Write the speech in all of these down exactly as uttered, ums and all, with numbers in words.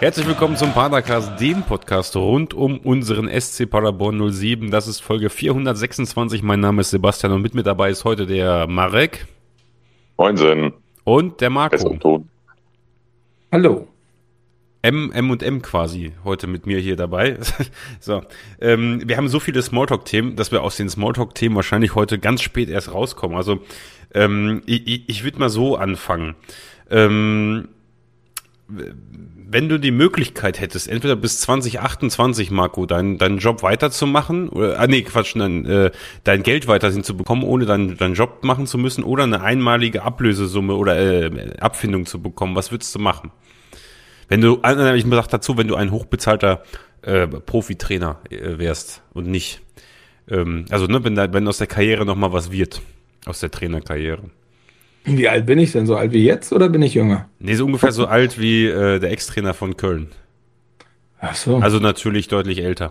Herzlich willkommen zum Padercast, dem Podcast rund um unseren S C Paderborn null sieben. Das ist Folge vierhundertsechsundzwanzig. Mein Name ist Sebastian und mit mir dabei ist heute der Marek. Moinsen. Und der Marco. Hallo. M, M und M quasi heute mit mir hier dabei. So, ähm, wir haben so viele Smalltalk-Themen, dass wir aus den Smalltalk-Themen wahrscheinlich heute ganz spät erst rauskommen. Also ähm, ich, ich würde mal so anfangen. Ähm, wenn du die Möglichkeit hättest, entweder bis zwanzig achtundzwanzig, Marco, deinen deinen Job weiterzumachen, oder, ah nee, Quatsch, dein, äh, dein Geld weiterhin zu bekommen, ohne deinen deinen Job machen zu müssen, oder eine einmalige Ablösesumme oder äh, Abfindung zu bekommen, was würdest du machen? Wenn du, ich sag dazu, wenn du ein hochbezahlter äh, Profitrainer äh, wärst und nicht, ähm, also ne, wenn da, wenn aus der Karriere nochmal was wird, aus der Trainerkarriere. Wie alt bin ich denn? So alt wie jetzt oder bin ich jünger? Nee, so ungefähr so alt wie äh, der Ex-Trainer von Köln. Ach so. Also natürlich deutlich älter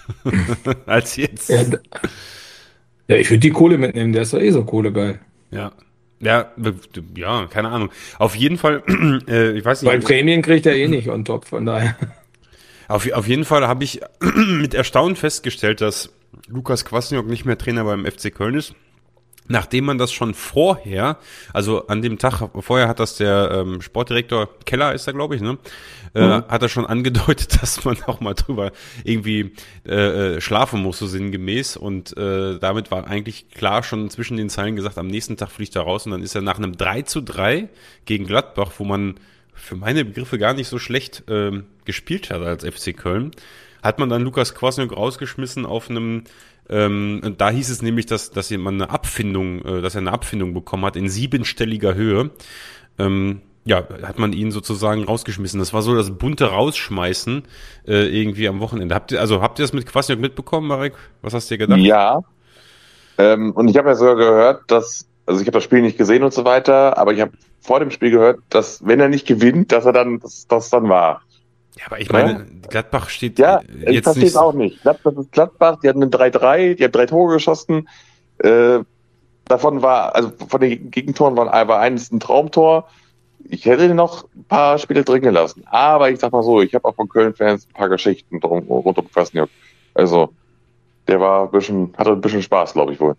als jetzt. Ja, ja, ich würde die Kohle mitnehmen, der ist doch eh so kohlegeil. Ja. Ja, ja, keine Ahnung. Auf jeden Fall, äh, ich weiß nicht. Weil Prämien kriegt er eh nicht on top, von daher. Auf, auf jeden Fall habe ich mit Erstaunen festgestellt, dass Lukas Kwasniok nicht mehr Trainer beim F C Köln ist. Nachdem man das schon vorher, also an dem Tag vorher hat das der ähm, Sportdirektor Keller, ist er glaube ich, ne, äh, mhm. hat er schon angedeutet, dass man auch mal drüber irgendwie äh, schlafen muss, so sinngemäß. Und äh, damit war eigentlich klar schon zwischen den Zeilen gesagt, am nächsten Tag fliegt er raus. Und dann ist er nach einem drei zu drei gegen Gladbach, wo man für meine Begriffe gar nicht so schlecht äh, gespielt hat als F C Köln, hat man dann Lukas Kwasniok rausgeschmissen auf einem Ähm, und da hieß es nämlich, dass, dass jemand eine Abfindung, äh, dass er eine Abfindung bekommen hat in siebenstelliger Höhe. Ähm, ja, hat man ihn sozusagen rausgeschmissen. Das war so das bunte Rausschmeißen äh, irgendwie am Wochenende. Habt ihr, also habt ihr das mit Kwasniok mitbekommen, Marek? Was hast du dir gedacht? Ja. Ähm, und ich habe ja sogar gehört, dass, also ich habe das Spiel nicht gesehen und so weiter, aber ich habe vor dem Spiel gehört, dass wenn er nicht gewinnt, dass er dann, dass das dann war. Ja, aber ich meine, Gladbach steht ja, jetzt ich verstehe es auch nicht. Gladbach ist Gladbach, die hatten eine drei drei, die haben drei Tore geschossen. Äh, davon war, also von den Gegentoren war, war eines ein Traumtor. Ich hätte noch ein paar Spiele drin gelassen. Aber ich sag mal so, ich habe auch von Köln-Fans ein paar Geschichten drum, rund um Kwasniok. Also, der war ein bisschen, hatte ein bisschen Spaß, glaube ich wohl.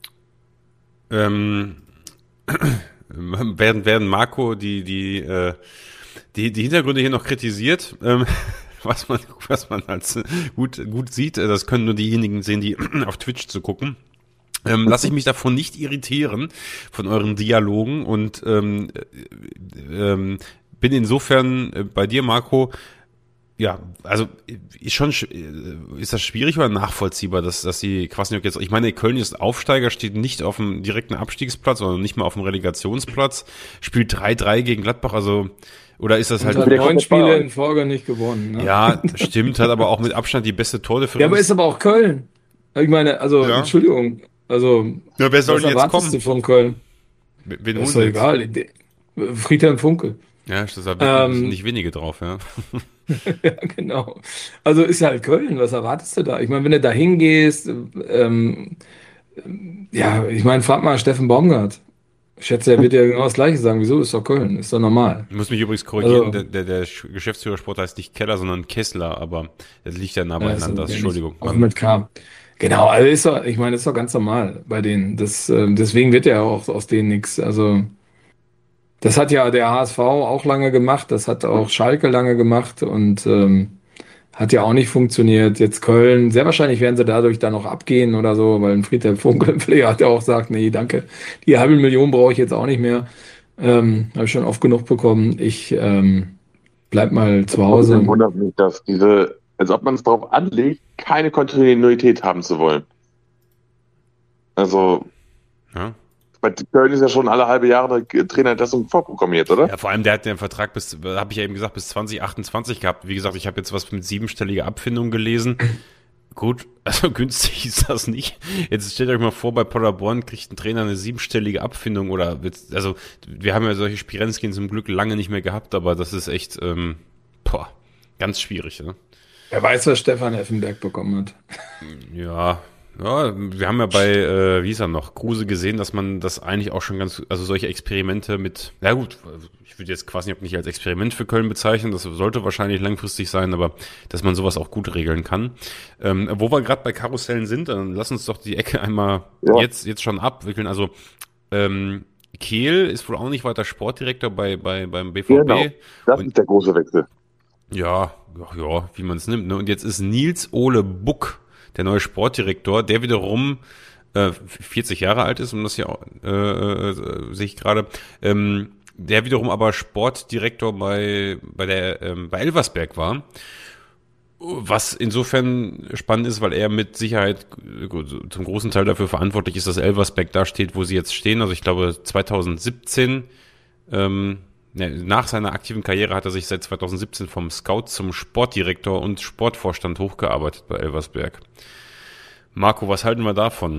Ähm, werden, werden Marco die, die, äh, Die, die Hintergründe hier noch kritisiert, ähm, was man, was man als gut, gut sieht. Das können nur diejenigen sehen, die auf Twitch zu gucken. Ähm, lasse ich mich davon nicht irritieren, von euren Dialogen und ähm, ähm, bin insofern bei dir, Marco, ja, also ist schon, ist das schwierig oder nachvollziehbar, dass, dass die Kwasniok jetzt, ich meine, Köln ist Aufsteiger, steht nicht auf dem direkten Abstiegsplatz, sondern nicht mal auf dem Relegationsplatz, spielt drei drei gegen Gladbach, also oder ist das halt... Hat neun Spiele in Folge nicht gewonnen. Ne? Ja, stimmt, hat aber auch mit Abstand die beste Tordifferenz. Ja, aber ist aber auch Köln. Ich meine, also, ja. Entschuldigung, also... Ja, wer soll denn jetzt kommen? Du von Köln? Wen ist doch egal. Friedhelm Funkel. Ja, das ist da ähm, nicht wenige drauf, ja. Ja, genau. Also ist ja halt Köln, was erwartest du da? Ich meine, wenn du da hingehst, ähm, ja, ich meine, frag mal Steffen Baumgart. Ich schätze, er wird ja genau das Gleiche sagen. Wieso? Ist doch Köln, ist doch normal. Ich muss mich übrigens korrigieren, also, der, der, der Geschäftsführersport heißt nicht Keller, sondern Kessler, aber das liegt ja nah beieinander, also, Entschuldigung. Auch mit K. Genau, also ist doch, ich meine, ist doch ganz normal bei denen. Das, äh, deswegen wird ja auch aus denen nichts. Also, das hat ja der H S V auch lange gemacht, das hat auch Schalke lange gemacht und ähm, hat ja auch nicht funktioniert. Jetzt Köln, sehr wahrscheinlich werden sie dadurch dann noch abgehen oder so, weil ein Friedhelm Funkel hat ja auch gesagt, nee, danke, die halbe Million brauche ich jetzt auch nicht mehr. Ähm, habe ich schon oft genug bekommen. Ich ähm, bleib mal zu Hause. Ich wundert mich, dass diese, als ob man es darauf anlegt, keine Kontinuität haben zu wollen. Also, ja. Bei Köln ist ja schon alle halbe Jahre der Trainer das vorprogrammiert, oder? Ja, vor allem, der hat den Vertrag bis, habe ich ja eben gesagt, bis zwanzig achtundzwanzig gehabt. Wie gesagt, ich habe jetzt was mit siebenstelliger Abfindung gelesen. Gut, also günstig ist das nicht. Jetzt stellt euch mal vor, bei Paderborn kriegt ein Trainer eine siebenstellige Abfindung oder, also wir haben ja solche Spirenzkin zum Glück lange nicht mehr gehabt, aber das ist echt, ähm, boah, ganz schwierig, ne? Wer weiß, was Stefan Effenberg bekommen hat. Ja, Ja, wir haben ja bei, äh, wie ist er noch, Kruse gesehen, dass man das eigentlich auch schon ganz, also solche Experimente mit, ja gut, ich würde jetzt Kwasniok nicht als Experiment für Köln bezeichnen, das sollte wahrscheinlich langfristig sein, aber dass man sowas auch gut regeln kann. Ähm, wo wir gerade bei Karussellen sind, dann lass uns doch die Ecke einmal ja. jetzt, jetzt schon abwickeln. Also ähm, Kehl ist wohl auch nicht weiter Sportdirektor bei, bei beim B V B. Genau, das Und, ist der große Wechsel. Ja, ja, ja, wie man es nimmt. Ne? Und jetzt ist Nils Ole Buck der neue Sportdirektor, der wiederum äh, vierzig Jahre alt ist, um das hier äh, äh, sehe ich gerade, ähm, der wiederum aber Sportdirektor bei bei der ähm, bei Elversberg war, was insofern spannend ist, weil er mit Sicherheit zum großen Teil dafür verantwortlich ist, dass Elversberg da steht, wo sie jetzt stehen. Also ich glaube zweitausendsiebzehn, ähm, nach seiner aktiven Karriere hat er sich seit zweitausendsiebzehn vom Scout zum Sportdirektor und Sportvorstand hochgearbeitet bei Elversberg. Marco, was halten wir davon?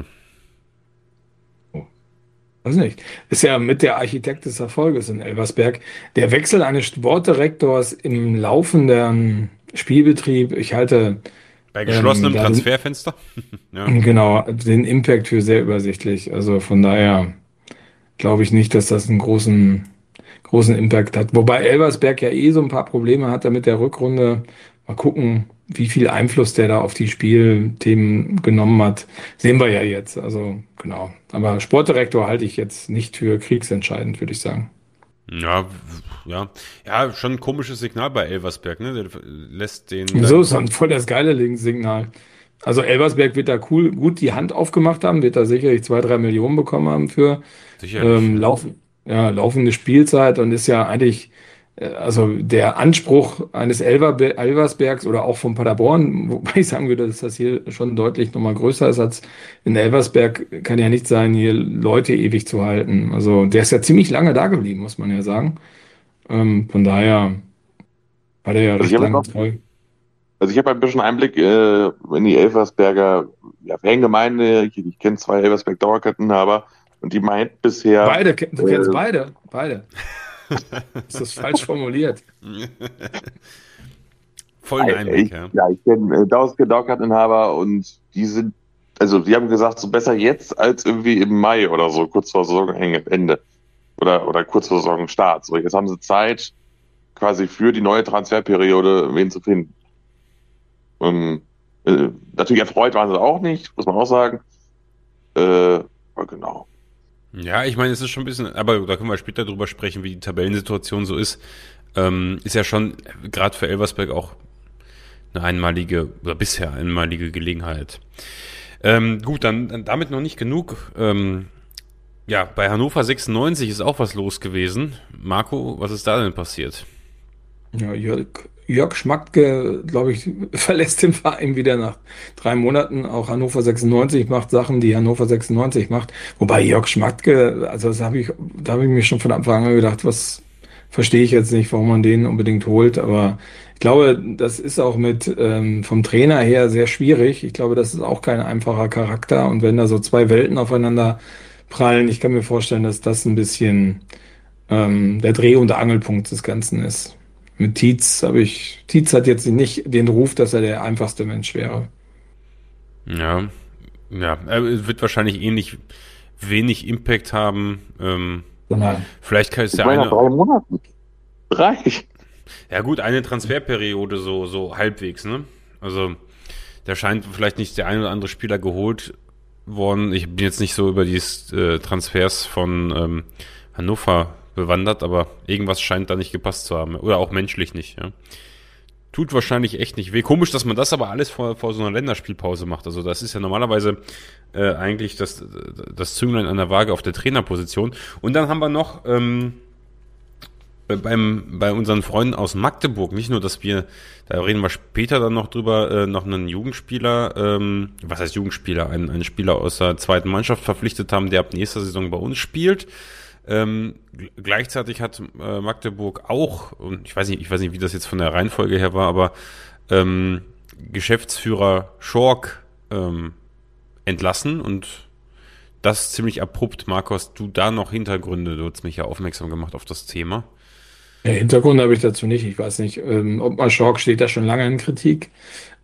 Oh, weiß nicht. Ist ja mit der Architekt des Erfolges in Elversberg. Der Wechsel eines Sportdirektors im laufenden Spielbetrieb, ich halte bei geschlossenem ähm, Transferfenster? Ja. Genau, den Impact für sehr übersichtlich. Also von daher glaube ich nicht, dass das einen großen großen Impact hat. Wobei Elversberg ja eh so ein paar Probleme hatte mit der Rückrunde. Mal gucken, wie viel Einfluss der da auf die Spielthemen genommen hat. Sehen wir ja jetzt. Also genau. Aber Sportdirektor halte ich jetzt nicht für kriegsentscheidend, würde ich sagen. Ja, ja, ja, schon ein komisches Signal bei Elversberg, ne? Der lässt den. So ist dann voll das geile Signal. Also Elversberg wird da cool, gut die Hand aufgemacht haben, wird da sicherlich zwei, drei Millionen bekommen haben für ähm, Laufen. Ja, laufende Spielzeit und ist ja eigentlich, also der Anspruch eines Elver, Elversbergs oder auch von Paderborn, wobei ich sagen würde, dass das hier schon deutlich nochmal größer ist als in Elversberg, kann ja nicht sein, hier Leute ewig zu halten. Also der ist ja ziemlich lange da geblieben, muss man ja sagen. Ähm, von daher war der ja also recht lange treu. Also ich habe ein bisschen Einblick äh, in die Elversberger ja, Fangemeinde. Ich, ich kenne zwei Elversberg-Dauerkarteninhaber. Und die meint bisher... Beide, du äh, kennst beide, beide. Ist das falsch formuliert? Voll ein Einblick, ja. Ja, ich kenne äh, Dauerkarteninhaber und die sind, also die haben gesagt, so besser jetzt als irgendwie im Mai oder so, kurz vor Saisonende. Oder, oder kurz vor Saisonstart. So, jetzt haben sie Zeit, quasi für die neue Transferperiode wen zu finden. Und, äh, natürlich erfreut waren sie auch nicht, muss man auch sagen. Äh, aber genau. Ja, ich meine, es ist schon ein bisschen, aber da können wir später drüber sprechen, wie die Tabellensituation so ist. Ähm, ist ja schon gerade für Elversberg auch eine einmalige oder bisher einmalige Gelegenheit. Ähm, gut, dann, dann damit noch nicht genug. Ähm, ja, bei Hannover sechsundneunzig ist auch was los gewesen. Marco, was ist da denn passiert? Ja, Jörg, Jörg Schmattke, glaube ich, verlässt den Verein wieder nach drei Monaten. Auch Hannover sechsundneunzig macht Sachen, die Hannover sechsundneunzig macht. Wobei Jörg Schmattke, also das habe ich, da habe ich mir schon von Anfang an gedacht, was verstehe ich jetzt nicht, warum man den unbedingt holt. Aber ich glaube, das ist auch mit ähm, vom Trainer her sehr schwierig. Ich glaube, das ist auch kein einfacher Charakter. Und wenn da so zwei Welten aufeinander prallen, ich kann mir vorstellen, dass das ein bisschen ähm, der Dreh- und Angelpunkt des Ganzen ist. Mit Tietz habe ich, Tietz hat jetzt nicht den Ruf, dass er der einfachste Mensch wäre. Ja, ja, er wird wahrscheinlich ähnlich wenig Impact haben. Ähm, Nein. Vielleicht kann es ich ja meine, eine. Drei Monate. Drei. Ja gut, eine Transferperiode so so halbwegs, ne? Also da scheint vielleicht nicht der ein oder andere Spieler geholt worden. Ich bin jetzt nicht so über die äh, Transfers von ähm, Hannover bewandert, aber irgendwas scheint da nicht gepasst zu haben. Oder auch menschlich nicht, ja. Tut wahrscheinlich echt nicht weh. Komisch, dass man das aber alles vor, vor so einer Länderspielpause macht. Also das ist ja normalerweise äh, eigentlich das, das Zünglein an der Waage auf der Trainerposition. Und dann haben wir noch ähm, beim, bei unseren Freunden aus Magdeburg, nicht nur, dass wir, da reden wir später dann noch drüber, äh, noch einen Jugendspieler, ähm, was heißt Jugendspieler, einen, einen Spieler aus der zweiten Mannschaft verpflichtet haben, der ab nächster Saison bei uns spielt. Ähm, gleichzeitig hat äh, Magdeburg auch, und ich weiß nicht, ich weiß nicht, wie das jetzt von der Reihenfolge her war, aber ähm, Geschäftsführer Schork ähm, entlassen und das ziemlich abrupt. Markus, du da noch Hintergründe, du hast mich ja aufmerksam gemacht auf das Thema. Ja, Hintergrund habe ich dazu nicht. Ich weiß nicht, ähm, ob mal Schork steht da schon lange in Kritik.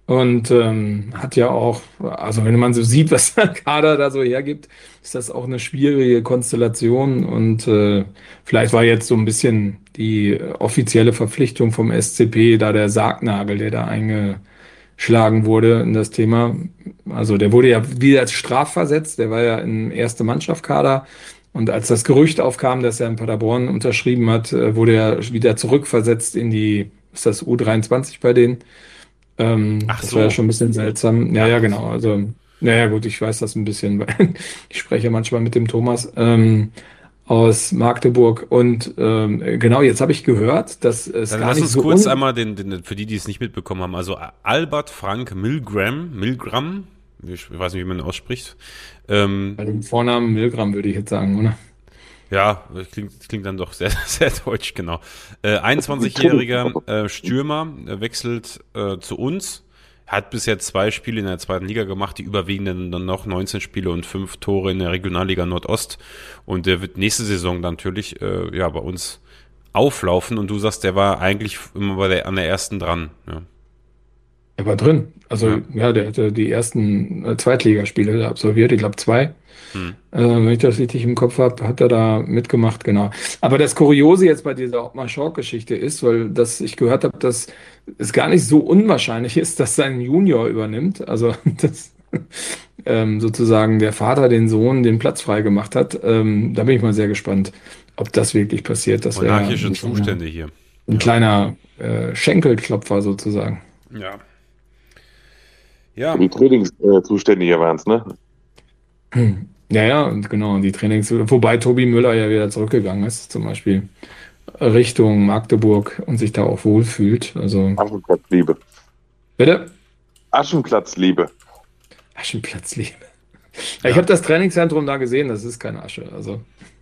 Und ähm, hat ja auch, also wenn man so sieht, was der Kader da so hergibt, ist das auch eine schwierige Konstellation. Und äh, vielleicht war jetzt so ein bisschen die äh, offizielle Verpflichtung vom S C P da der Sargnagel, der da eingeschlagen wurde in das Thema. Also der wurde ja wieder strafversetzt, der war ja im erste Mannschaft-Kader. Und als das Gerücht aufkam, dass er in Paderborn unterschrieben hat, äh, wurde er wieder zurückversetzt in die, ist das U dreiundzwanzig bei denen? Ähm, Ach das so. war ja schon ein bisschen seltsam. Ja, Ja. ja, genau. Also, naja, gut, ich weiß das ein bisschen, weil ich spreche manchmal mit dem Thomas ähm, aus Magdeburg. Und ähm, genau, jetzt habe ich gehört, dass es Dann gar lass nicht uns so kurz un einmal den, den, für die, die es nicht mitbekommen haben, also Albert Frank Milgram, Milgram, ich weiß nicht, wie man ihn ausspricht. Ähm, bei dem Vornamen Milgram, würde ich jetzt sagen, oder? ja, das klingt, das klingt dann doch sehr, sehr deutsch, genau. Äh, einundzwanzigjähriger äh, Stürmer äh, wechselt äh, zu uns. Hat bisher zwei Spiele in der zweiten Liga gemacht, die überwiegenden dann noch neunzehn Spiele und fünf Tore in der Regionalliga Nordost. Und der wird nächste Saison natürlich äh, ja bei uns auflaufen. Und du sagst, der war eigentlich immer bei der, an der ersten dran. Ja. Er war drin. Also, Ja. ja, der hatte die ersten äh, Zweitligaspiele absolviert, ich glaube zwei. Hm. Äh, wenn ich das richtig im Kopf habe, hat er da mitgemacht, genau. Aber das Kuriose jetzt bei dieser Ottmar Schork-Geschichte ist, weil das ich gehört habe, dass es gar nicht so unwahrscheinlich ist, dass sein Junior übernimmt. Also, dass ähm, sozusagen der Vater den Sohn den Platz frei gemacht hat. Ähm, da bin ich mal sehr gespannt, ob das wirklich passiert. Das wäre Monarchische ein, Zustände hier. ein kleiner äh, Schenkelklopfer sozusagen. Ja. Ja. Die Trainingszustände hier waren es, ne? Hm. Ja, ja, und genau, die Trainings, wobei Tobi Müller ja wieder zurückgegangen ist, zum Beispiel Richtung Magdeburg und sich da auch wohlfühlt. Also, Aschenplatzliebe. bitte? Aschenplatzliebe. Aschenplatzliebe. Ja, Ja. ich habe das Trainingszentrum da gesehen, das ist keine Asche. Also,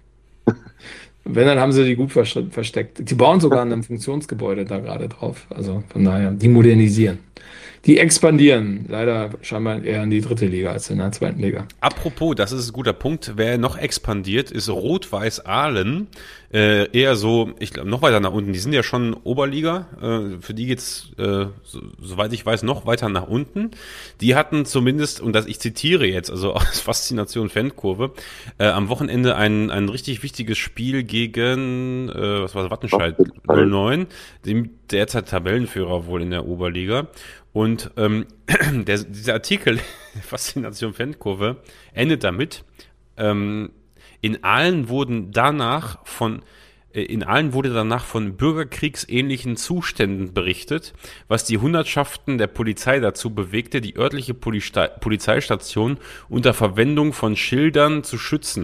wenn, dann haben sie die gut vers- versteckt. Die bauen sogar ein Funktionsgebäude da gerade drauf. Also von daher, die modernisieren. Die expandieren. Leider scheinbar eher in die dritte Liga als in der zweiten Liga. Apropos, das ist ein guter Punkt. Wer noch expandiert, ist Rot-Weiß Aalen. Äh, eher so, ich glaube, noch weiter nach unten. Die sind ja schon Oberliga. Äh, für die geht's, äh, so, soweit ich weiß, noch weiter nach unten. Die hatten zumindest, und das ich zitiere jetzt, also aus Faszination Fankurve, äh, am Wochenende ein, ein richtig wichtiges Spiel gegen, äh, was war das, Wattenscheid null neun, dem derzeit Tabellenführer wohl in der Oberliga. Und ähm, der, dieser Artikel, Faszination Fankurve, endet damit, ähm, in Aalen wurden danach von äh, in Aalen wurde danach von bürgerkriegsähnlichen Zuständen berichtet, was die Hundertschaften der Polizei dazu bewegte, die örtliche Polista- Polizeistation unter Verwendung von Schildern zu schützen.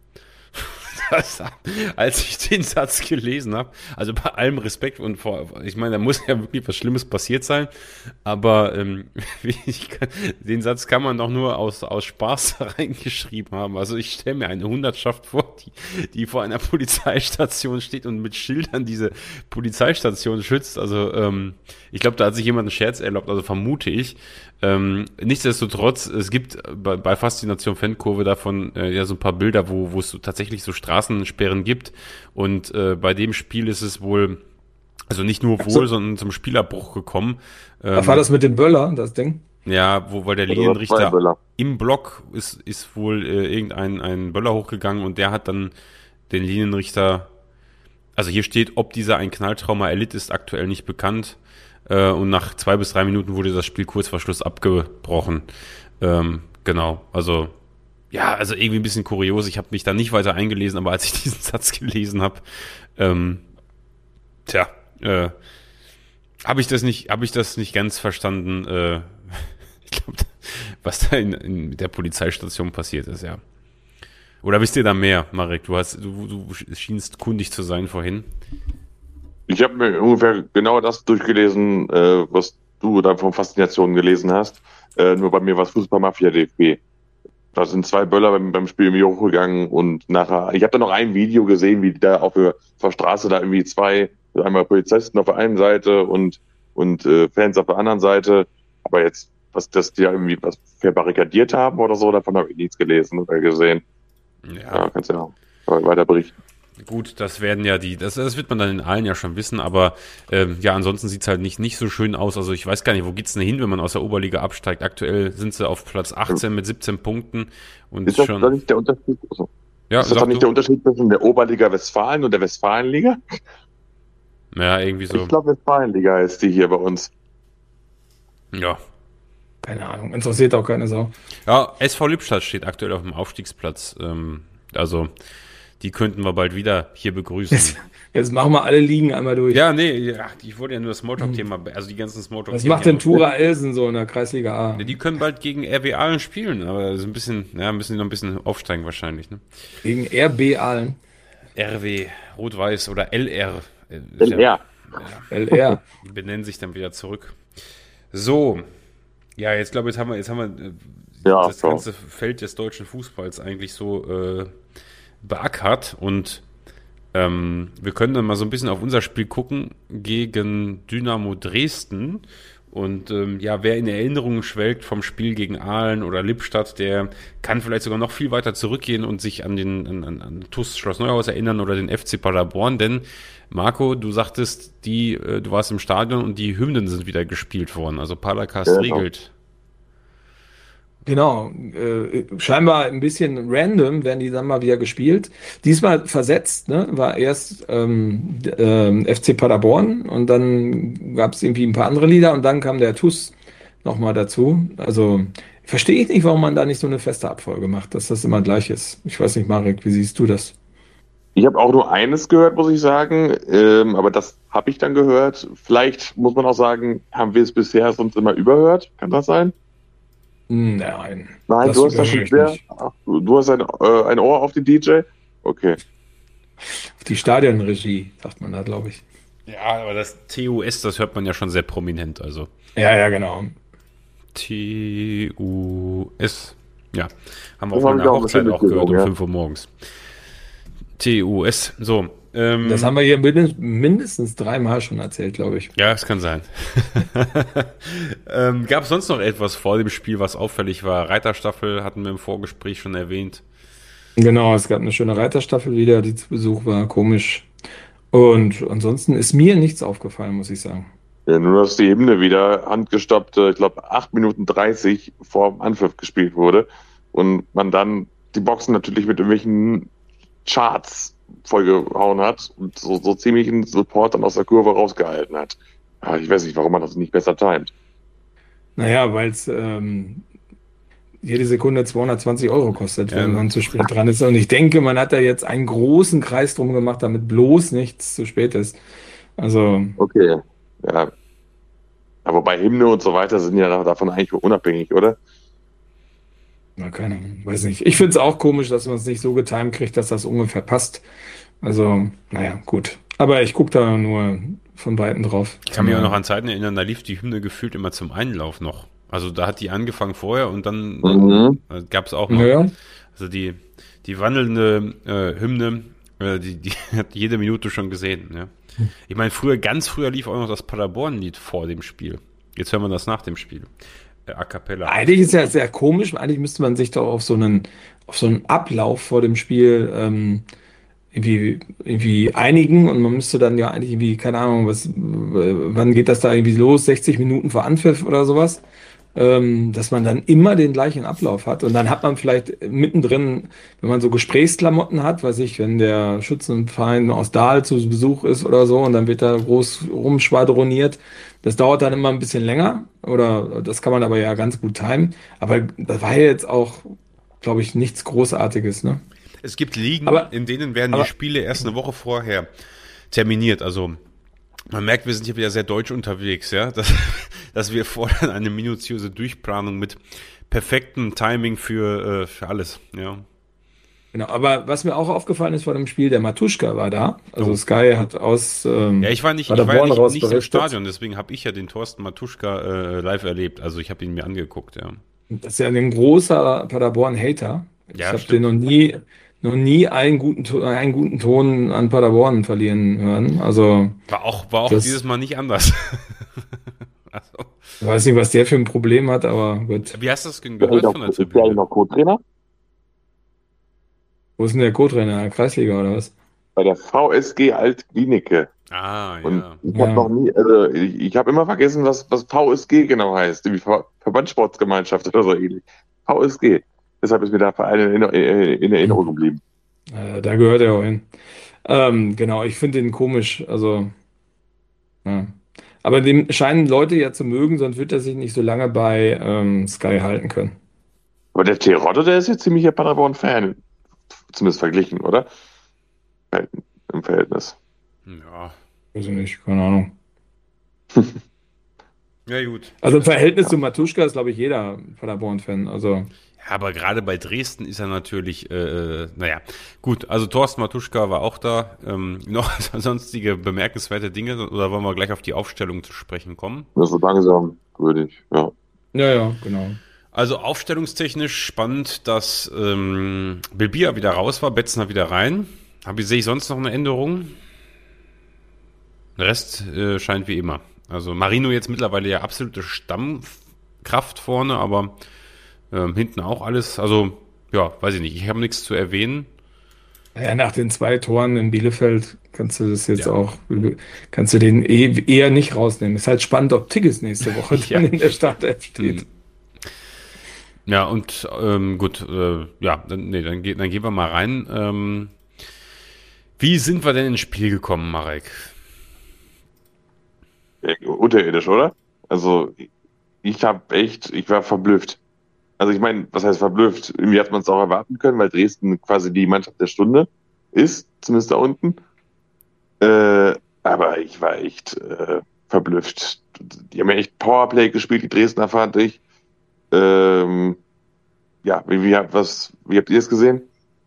Das, als ich den Satz gelesen habe, also bei allem Respekt und vor, ich meine, da muss ja wirklich was Schlimmes passiert sein, aber ähm, ich kann, den Satz kann man doch nur aus, aus Spaß reingeschrieben haben. Also ich stelle mir eine Hundertschaft vor, die, die vor einer Polizeistation steht und mit Schildern diese Polizeistation schützt. Also ähm, ich glaube, da hat sich jemand einen Scherz erlaubt, also vermute ich. Ähm, nichtsdestotrotz, es gibt bei, bei Faszination Fankurve davon äh, ja so ein paar Bilder, wo, wo es so tatsächlich so Straßensperren gibt und äh, bei dem Spiel ist es wohl, also nicht nur wohl, so. sondern zum Spielabbruch gekommen. Ähm, Ach, war das mit dem Böller, das Ding? ja, wo, weil der Oder Linienrichter zwei Böller. im Block ist, ist wohl äh, irgendein ein Böller hochgegangen und der hat dann den Linienrichter, also hier steht, ob dieser ein Knalltrauma erlitt, ist aktuell nicht bekannt. Und nach zwei bis drei Minuten wurde das Spiel kurz vor Schluss abgebrochen. Ähm, genau, also ja, also irgendwie ein bisschen kurios. Ich habe mich da nicht weiter eingelesen, aber als ich diesen Satz gelesen habe, ähm, tja, äh, habe ich das nicht, habe ich das nicht ganz verstanden. Äh, ich glaube, was da in, in der Polizeistation passiert ist, ja. Oder wisst ihr da mehr, Marek? Du hast, du, du schienst kundig zu sein vorhin. Ich habe mir ungefähr genau das durchgelesen, äh, was du da von Faszination gelesen hast. Äh, nur bei mir war es Fußballmafia D F B. Da sind zwei Böller beim, beim Spiel mir hochgegangen und nachher, ich habe da noch ein Video gesehen, wie die da auf der, auf der Straße da irgendwie zwei, einmal Polizisten auf der einen Seite und, und äh, Fans auf der anderen Seite. Aber jetzt, was das die irgendwie was verbarrikadiert haben oder so, davon habe ich nichts gelesen oder gesehen. Ja. Ja, kannst ja auch weiter berichten. gut, das werden ja die, das, das wird man dann in allen ja schon wissen, aber ähm, ja, ansonsten sieht's halt nicht, nicht so schön aus. Also ich weiß gar nicht, wo geht's denn hin, wenn man aus der Oberliga absteigt? Aktuell sind sie auf Platz achtzehn mit siebzehn Punkten und Ist das schon. doch nicht der Unterschied? Also, Ja, ist das sag doch nicht du. der Unterschied zwischen der Oberliga Westfalen und der Westfalenliga? Ja, irgendwie so. Ich glaube, Westfalenliga ist die hier bei uns. Ja. Keine Ahnung, interessiert auch keine Sau. Ja, S V Lippstadt steht aktuell auf dem Aufstiegsplatz. Ähm, also, die könnten wir bald wieder hier begrüßen. Jetzt, jetzt machen wir alle Ligen einmal durch. Ja, nee, ja, ich wollte ja nur das Smalltalk-Thema, also die ganzen Smalltalk-Themen. Was macht denn Tura Elsen so in der Kreisliga A? Ja, die können bald gegen R W Aalen spielen, aber so ein bisschen, ja, müssen die noch ein bisschen aufsteigen wahrscheinlich, ne? Gegen R B Aalen. R W, Rot-Weiß oder L R. äh, L R. L R. Die benennen sich dann wieder zurück. So, ja, jetzt glaube ich, jetzt haben wir, jetzt haben wir äh, Ja, das so. ganze Feld des deutschen Fußballs eigentlich so äh, beackert und ähm, wir können dann mal so ein bisschen auf unser Spiel gucken gegen Dynamo Dresden. Und ähm, ja, wer in Erinnerungen schwelgt vom Spiel gegen Aalen oder Lippstadt, der kann vielleicht sogar noch viel weiter zurückgehen und sich an den an, an, an T U S Schloss Neuhaus erinnern oder den F C Paderborn. Denn Marco, du sagtest, die, äh, du warst im Stadion und die Hymnen sind wieder gespielt worden. Also Padercast Ja, regelt. Genau, äh, scheinbar ein bisschen random werden die dann mal wieder gespielt. Diesmal versetzt, ne? War erst ähm, d- ähm, F C Paderborn und dann gab es irgendwie ein paar andere Lieder und dann kam der T U S nochmal dazu. Also verstehe ich nicht, warum man da nicht so eine feste Abfolge macht, dass das immer gleich ist. Ich weiß nicht, Marek, wie siehst du das? Ich habe auch nur eines gehört, muss ich sagen, ähm, aber das habe ich dann gehört. Vielleicht muss man auch sagen, haben wir es bisher sonst immer überhört? Kann das sein? Hm, Nein, Nein, das du hast das schon überhöre ich schwer. nicht. Ach, du du hast ein, äh, ein Ohr auf den D J? Okay. Die Stadionregie, sagt man da, glaube ich. Ja, aber das T U S, das hört man ja schon sehr prominent. Also Ja, ja, genau. T U S. Ja, haben wir Das auf hab ich meiner auch Hochzeit bestimmt auch gehört um mitgenommen, ja. fünf Uhr morgens. T U S. So. Ähm, Das haben wir hier mindest- mindestens dreimal schon erzählt, glaube ich. ja, es kann sein. ähm, gab es sonst noch etwas vor dem Spiel, was auffällig war? Reiterstaffel hatten wir im Vorgespräch schon erwähnt. Genau, es gab eine schöne Reiterstaffel wieder, die zu Besuch war, komisch. Und ansonsten ist mir nichts aufgefallen, muss ich sagen. Ja, nur, dass die Hymne wieder handgestoppt, äh, ich glaube, acht Minuten dreißig vor dem Anpfiff gespielt wurde und man dann die Boxen natürlich mit irgendwelchen Charts vollgehauen hat und so, so ziemlichen Support dann aus der Kurve rausgehalten hat. Ja, ich weiß nicht, warum man das nicht besser timet. Naja, weil es ähm, jede Sekunde zweihundertzwanzig Euro kostet, wenn Ja. man zu spät dran ist. Und ich denke, man hat da jetzt einen großen Kreis drum gemacht, damit bloß nichts zu spät ist. Also, Okay, ja. Aber wobei Hymne und so weiter sind ja davon eigentlich unabhängig, oder? na, keine Ahnung, weiß nicht. Ich finde es auch komisch, dass man es nicht so getimt kriegt, dass das ungefähr passt. Also, naja, gut. Aber ich gucke da nur von Weitem drauf. Ich kann mich auch noch an Zeiten erinnern, da lief die Hymne gefühlt immer zum Einlauf noch. Also da hat die angefangen vorher und dann Mhm. äh, gab es auch noch. Naja, Also die, die wandelnde äh, Hymne, äh, die, die hat jede Minute schon gesehen. Ja. Ich meine, früher, ganz früher lief auch noch das Paderborn-Lied vor dem Spiel. Jetzt hören wir das nach dem Spiel. Äh, A cappella. eigentlich ist ja sehr komisch. Eigentlich müsste man sich doch auf so einen, auf so einen Ablauf vor dem Spiel ähm, irgendwie, irgendwie einigen und man müsste dann ja eigentlich irgendwie, keine Ahnung, was, äh, wann geht das da irgendwie los? sechzig Minuten vor Anpfiff oder sowas? Ähm, dass man dann immer den gleichen Ablauf hat. Und dann hat man vielleicht mittendrin, wenn man so Gesprächsklamotten hat, weiß ich, wenn der Schützenverein aus Dahl zu Besuch ist oder so und dann wird da groß rumschwadroniert. Das dauert dann immer ein bisschen länger oder das kann man aber ja ganz gut timen. Aber das war ja jetzt auch, glaube ich, nichts Großartiges, ne? Es gibt Ligen, Aber- in denen werden aber- die Spiele erst eine Woche vorher terminiert. Also man merkt, wir sind hier wieder sehr deutsch unterwegs, ja, dass, dass wir fordern eine minutiöse Durchplanung mit perfektem Timing für, äh, für alles, ja. Genau, aber was mir auch aufgefallen ist vor dem Spiel, der Matuschka war da. Also Oh. Sky hat aus ähm, Ja, ich war nicht, ich war ja Paderborn nicht, raus nicht im berichtet. Stadion, deswegen habe ich ja den Thorsten Matuschka äh, live erlebt. Also ich habe ihn mir angeguckt, ja. Das ist ja ein großer Paderborn-Hater. Ich Ja, habe stimmt. den noch nie, noch nie einen guten, To- einen guten Ton an Paderborn verlieren hören. Also, War auch, war auch Das- dieses Mal nicht anders. Also, ich weiß nicht, was der für ein Problem hat, aber gut. wie hast du das denn Ist der gehört noch, von der ist der Tribüne? noch Co-Trainer? Wo ist denn der Co-Trainer? In der Kreisliga oder was? bei der V S G Alt-Glienicke. Ah, Und ja. ich Ja. habe noch nie, also ich, ich habe immer vergessen, was, was V S G genau heißt, wie Ver Verbandssportsgemeinschaft oder so ähnlich. V S G. Deshalb ist mir der Verein in, in, in Erinnerung geblieben. Äh, da gehört er auch hin. Ähm, genau, ich finde den komisch. Also, ja. Aber dem scheinen Leute ja zu mögen, sonst wird er sich nicht so lange bei ähm, Sky halten können. Aber der Terodde, der ist jetzt ziemlicher Paderborn-Fan. Zumindest verglichen, oder? Im Verhältnis. Ja. Weiß ich nicht, keine Ahnung. Ja, gut. Also im Verhältnis zu Matuschka ist, glaube ich, jeder Paderborn-Fan. Also, Ja, aber gerade bei Dresden ist er natürlich, äh, naja, gut, also Thorsten Matuschka war auch da. Ähm, noch sonstige bemerkenswerte Dinge, oder wollen wir gleich auf die Aufstellung zu sprechen kommen? Das ist langsam würdig, ja. ja, ja, genau. Also aufstellungstechnisch spannend, dass ähm, Bilbia wieder raus war, Betzner wieder rein. Aber sehe ich sonst noch eine Änderung? Der Rest äh, scheint wie immer. Also Marino jetzt mittlerweile ja absolute Stammkraft vorne, aber ähm, hinten auch alles. Also ja, weiß ich nicht. Ich habe nichts zu erwähnen. Ja, nach den zwei Toren in Bielefeld kannst du das jetzt Ja. auch, kannst du den eh, eher nicht rausnehmen. Ist halt spannend, ob Tigges nächste Woche Ja. dann in der Startelf steht. Hm. Ja, und ähm, gut, äh, ja, dann, nee, dann, ge- dann gehen wir mal rein. Ähm, wie sind wir denn ins Spiel gekommen, Marek? Äh, Unterirdisch, oder? Also ich habe echt, ich war verblüfft. Also ich meine, was heißt verblüfft? Irgendwie hat man es auch erwarten können, weil Dresden quasi die Mannschaft der Stunde ist, zumindest da unten. Äh, aber ich war echt äh, verblüfft. Die haben ja echt Powerplay gespielt, die Dresdner, fand ich. Ähm, ja, wie, wie, habt- was, wie habt ihr es gesehen?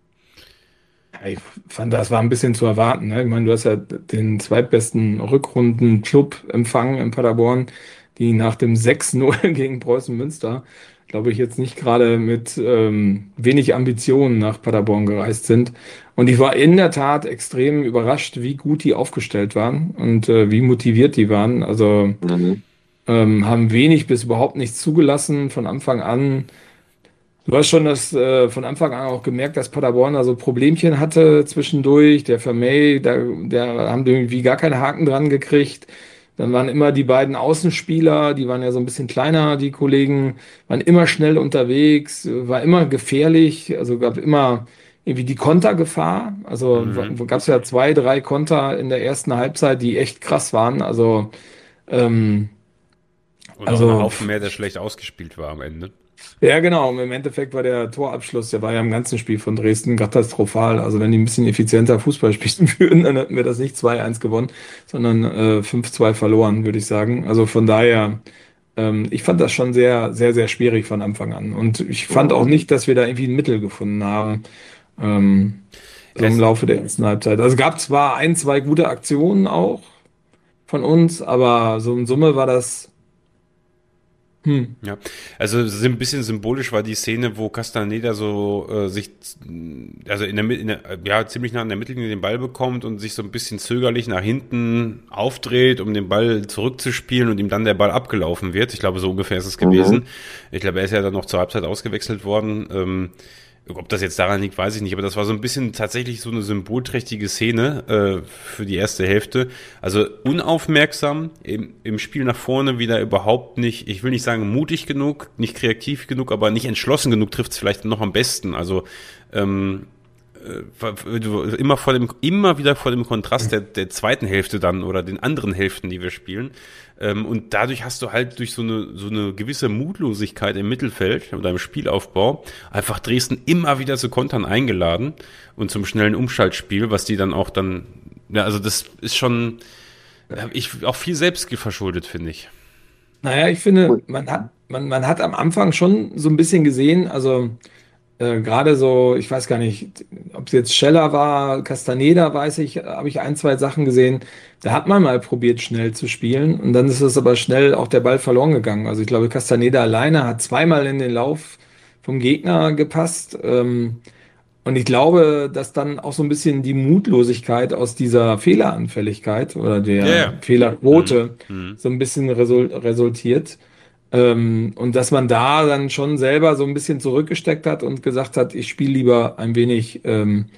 Ja, ich fand, das war ein bisschen zu erwarten. Ne? Ich meine, du hast ja den zweitbesten Rückrunden-Club empfangen in Paderborn, die nach dem sechs null gegen Preußen Münster, glaube ich, jetzt nicht gerade mit ähm, wenig Ambitionen nach Paderborn gereist sind. Und ich war in der Tat extrem überrascht, wie gut die aufgestellt waren und äh, wie motiviert die waren. Also Mhm. ähm, haben wenig bis überhaupt nichts zugelassen von Anfang an. Du hast schon das äh, von Anfang an auch gemerkt, dass Paderborn da so Problemchen hatte zwischendurch. Der Vermey, da, der haben irgendwie gar keinen Haken dran gekriegt. Dann waren immer die beiden Außenspieler, die waren ja so ein bisschen kleiner, die Kollegen, waren immer schnell unterwegs, war immer gefährlich, also gab immer irgendwie die Kontergefahr. Also Mhm. gab es ja zwei, drei Konter in der ersten Halbzeit, die echt krass waren. Also, ähm, Und auch ein also Haufen mehr, der schlecht ausgespielt war am Ende. ja, genau. Im Endeffekt war der Torabschluss, der war ja im ganzen Spiel von Dresden katastrophal. Also wenn die ein bisschen effizienter Fußball spielen würden, dann hätten wir das nicht zwei eins gewonnen, sondern äh, fünf zwei verloren, würde ich sagen. Also von daher, ähm, ich fand das schon sehr, sehr, sehr schwierig von Anfang an. Und ich fand auch nicht, dass wir da irgendwie ein Mittel gefunden haben, ähm, so im Es- Laufe der ersten Halbzeit. Also es gab zwar ein, zwei gute Aktionen auch von uns, aber so in Summe war das, hm, Ja, also so ein bisschen symbolisch war die Szene, wo Castaneda so äh, sich, also in der, Mit- in der, ja, ziemlich nah an der Mittellinie den Ball bekommt und sich so ein bisschen zögerlich nach hinten aufdreht, um den Ball zurückzuspielen und ihm dann der Ball abgelaufen wird. Ich glaube, so ungefähr ist es gewesen. Ich glaube, er ist ja dann noch zur Halbzeit ausgewechselt worden. Ähm, ob das jetzt daran liegt, weiß ich nicht, aber das war so ein bisschen tatsächlich so eine symbolträchtige Szene äh, für die erste Hälfte. Also unaufmerksam, im, im Spiel nach vorne wieder überhaupt nicht, ich will nicht sagen mutig genug, nicht kreativ genug, aber nicht entschlossen genug, trifft es vielleicht noch am besten. Also ähm, äh, du- immer vor dem, immer wieder vor dem Kontrast der, der zweiten Hälfte dann oder den anderen Hälften, die wir spielen. Ähm, und dadurch hast du halt durch so eine, so eine gewisse Mutlosigkeit im Mittelfeld oder im Spielaufbau einfach Dresden immer wieder zu Kontern eingeladen und zum schnellen Umschaltspiel, was die dann auch dann, ja, also das ist schon, da hab ich auch viel selbst verschuldet, finde ich. naja, ich finde, man hat, man, man hat am Anfang schon so ein bisschen gesehen, also äh, gerade so, ich weiß gar nicht, ob es jetzt Scheller war, Castaneda, weiß ich, habe ich ein, zwei Sachen gesehen. Da hat man mal probiert, schnell zu spielen und dann ist es aber schnell auch der Ball verloren gegangen. Also ich glaube, Castaneda alleine hat zweimal in den Lauf vom Gegner gepasst. Ähm, und ich glaube, dass dann auch so ein bisschen die Mutlosigkeit aus dieser Fehleranfälligkeit oder Ja, der ja. Fehlerquote Mhm. so ein bisschen resul resultiert. Ähm, und dass man da dann schon selber so ein bisschen zurückgesteckt hat und gesagt hat, ich spiele lieber ein wenig ähm,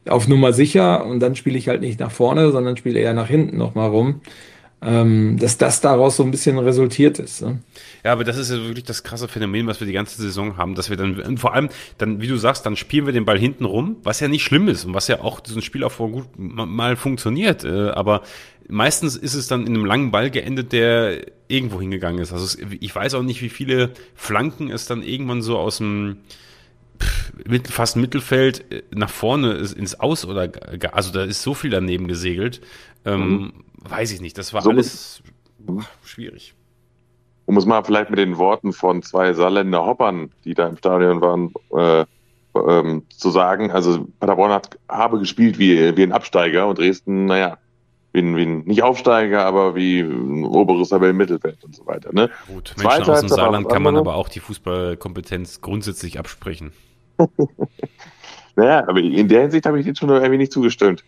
auf Nummer sicher und dann spiele ich halt nicht nach vorne, sondern spiele eher nach hinten nochmal rum. Ähm, dass das daraus so ein bisschen resultiert ist. Ne? Ja, aber das ist ja wirklich das krasse Phänomen, was wir die ganze Saison haben, dass wir dann, und vor allem, dann, wie du sagst, dann spielen wir den Ball hinten rum, was ja nicht schlimm ist und was ja auch diesen Spielaufbau gut mal funktioniert, äh, aber meistens ist es dann in einem langen Ball geendet, der irgendwo hingegangen ist. Also es, ich weiß auch nicht, wie viele Flanken es dann irgendwann so aus dem pff, fast Mittelfeld nach vorne ins Aus oder, also da ist so viel daneben gesegelt, ähm, mhm. weiß ich nicht, das war so alles boah, schwierig. Um es mal vielleicht mit den Worten von zwei Saarländer Hoppern, die da im Stadion waren, äh, ähm, zu sagen, also Paderborn hat habe gespielt wie, wie ein Absteiger und Dresden, naja, wie ein, wie ein, nicht Aufsteiger, aber wie ein oberes Tabellenmittelfeld und so weiter. Ne? Gut, Menschen aus dem Saarland kann man aber auch die Fußballkompetenz grundsätzlich absprechen. Naja, aber in der Hinsicht habe ich jetzt schon irgendwie nicht zugestimmt.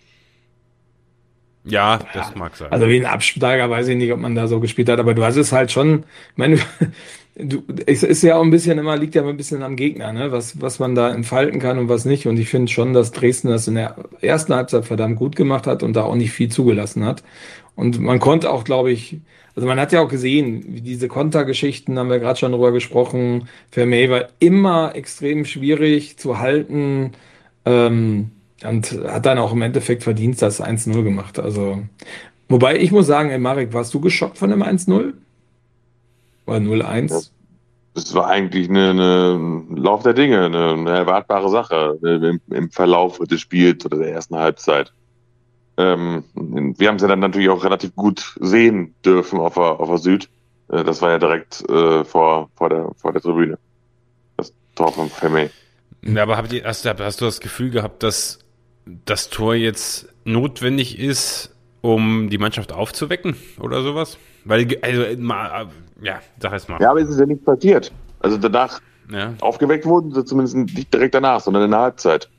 Ja, das mag sein. Also wie ein Absteiger weiß ich nicht, ob man da so gespielt hat, aber du hast es halt schon, ich meine, du, es ist ja auch ein bisschen immer, liegt ja ein bisschen am Gegner, ne? Was, was man da entfalten kann und was nicht. Und ich finde schon, dass Dresden das in der ersten Halbzeit verdammt gut gemacht hat und da auch nicht viel zugelassen hat. Und man konnte auch, glaube ich, also man hat ja auch gesehen, wie diese Kontergeschichten, haben wir gerade schon drüber gesprochen, Vermey war immer extrem schwierig zu halten, ähm, und hat dann auch im Endeffekt verdient das eins null gemacht. Also, wobei ich muss sagen, ey Marek, warst du geschockt von dem eins null? Oder null eins? Das war eigentlich eine, eine Lauf der Dinge, eine, eine erwartbare Sache im, im Verlauf des Spiels oder der ersten Halbzeit. Ähm, wir haben es ja dann natürlich auch relativ gut sehen dürfen auf der, auf der Süd. Das war ja direkt äh, vor, vor, der, vor der Tribüne. Das Tor von Vermey. Ja, aber habt ihr, hast, hast du das Gefühl gehabt, dass das Tor jetzt notwendig ist, um die Mannschaft aufzuwecken oder sowas? Weil, also, mal, ja, sag es mal. Ja, aber es ist ja nichts passiert. Also danach ja. aufgeweckt wurden sie zumindest nicht direkt danach, sondern in der Halbzeit.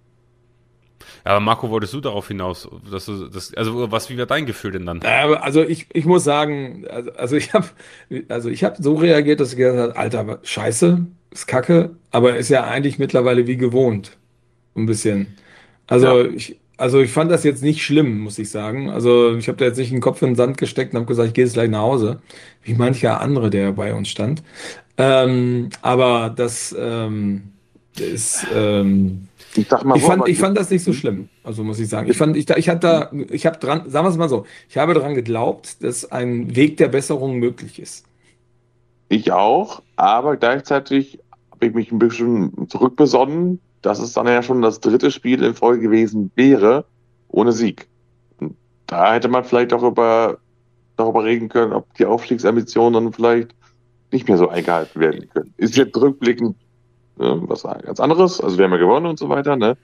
Aber Marco, wolltest du darauf hinaus, dass du das, also was, wie war dein Gefühl denn dann? Also ich, ich muss sagen, also, also ich habe, also ich habe so reagiert, dass ich gesagt habe, Alter, Scheiße, ist Kacke, aber ist ja eigentlich mittlerweile wie gewohnt, ein bisschen. Also ja. ich, also ich fand das jetzt nicht schlimm, muss ich sagen. Also ich habe da jetzt nicht den Kopf in den Sand gesteckt und habe gesagt, ich gehe jetzt gleich nach Hause, wie mancher andere, der bei uns stand. Ähm, aber das ähm, ist ähm, Ich, sag mal, ich, fand, ich fand das nicht so schlimm, also muss ich sagen. Ich fand, ich, ich hatte da, ich habe dran, sagen wir es mal so, ich habe daran geglaubt, dass ein Weg der Besserung möglich ist. Ich auch, aber gleichzeitig habe ich mich ein bisschen zurückbesonnen, dass es dann ja schon das dritte Spiel in Folge gewesen wäre, ohne Sieg. Und da hätte man vielleicht auch über, darüber reden können, ob die Aufstiegsambitionen dann vielleicht nicht mehr so eingehalten werden können. Ist jetzt rückblickend ne, was ganz anderes, also wir haben ja gewonnen und so weiter, ne?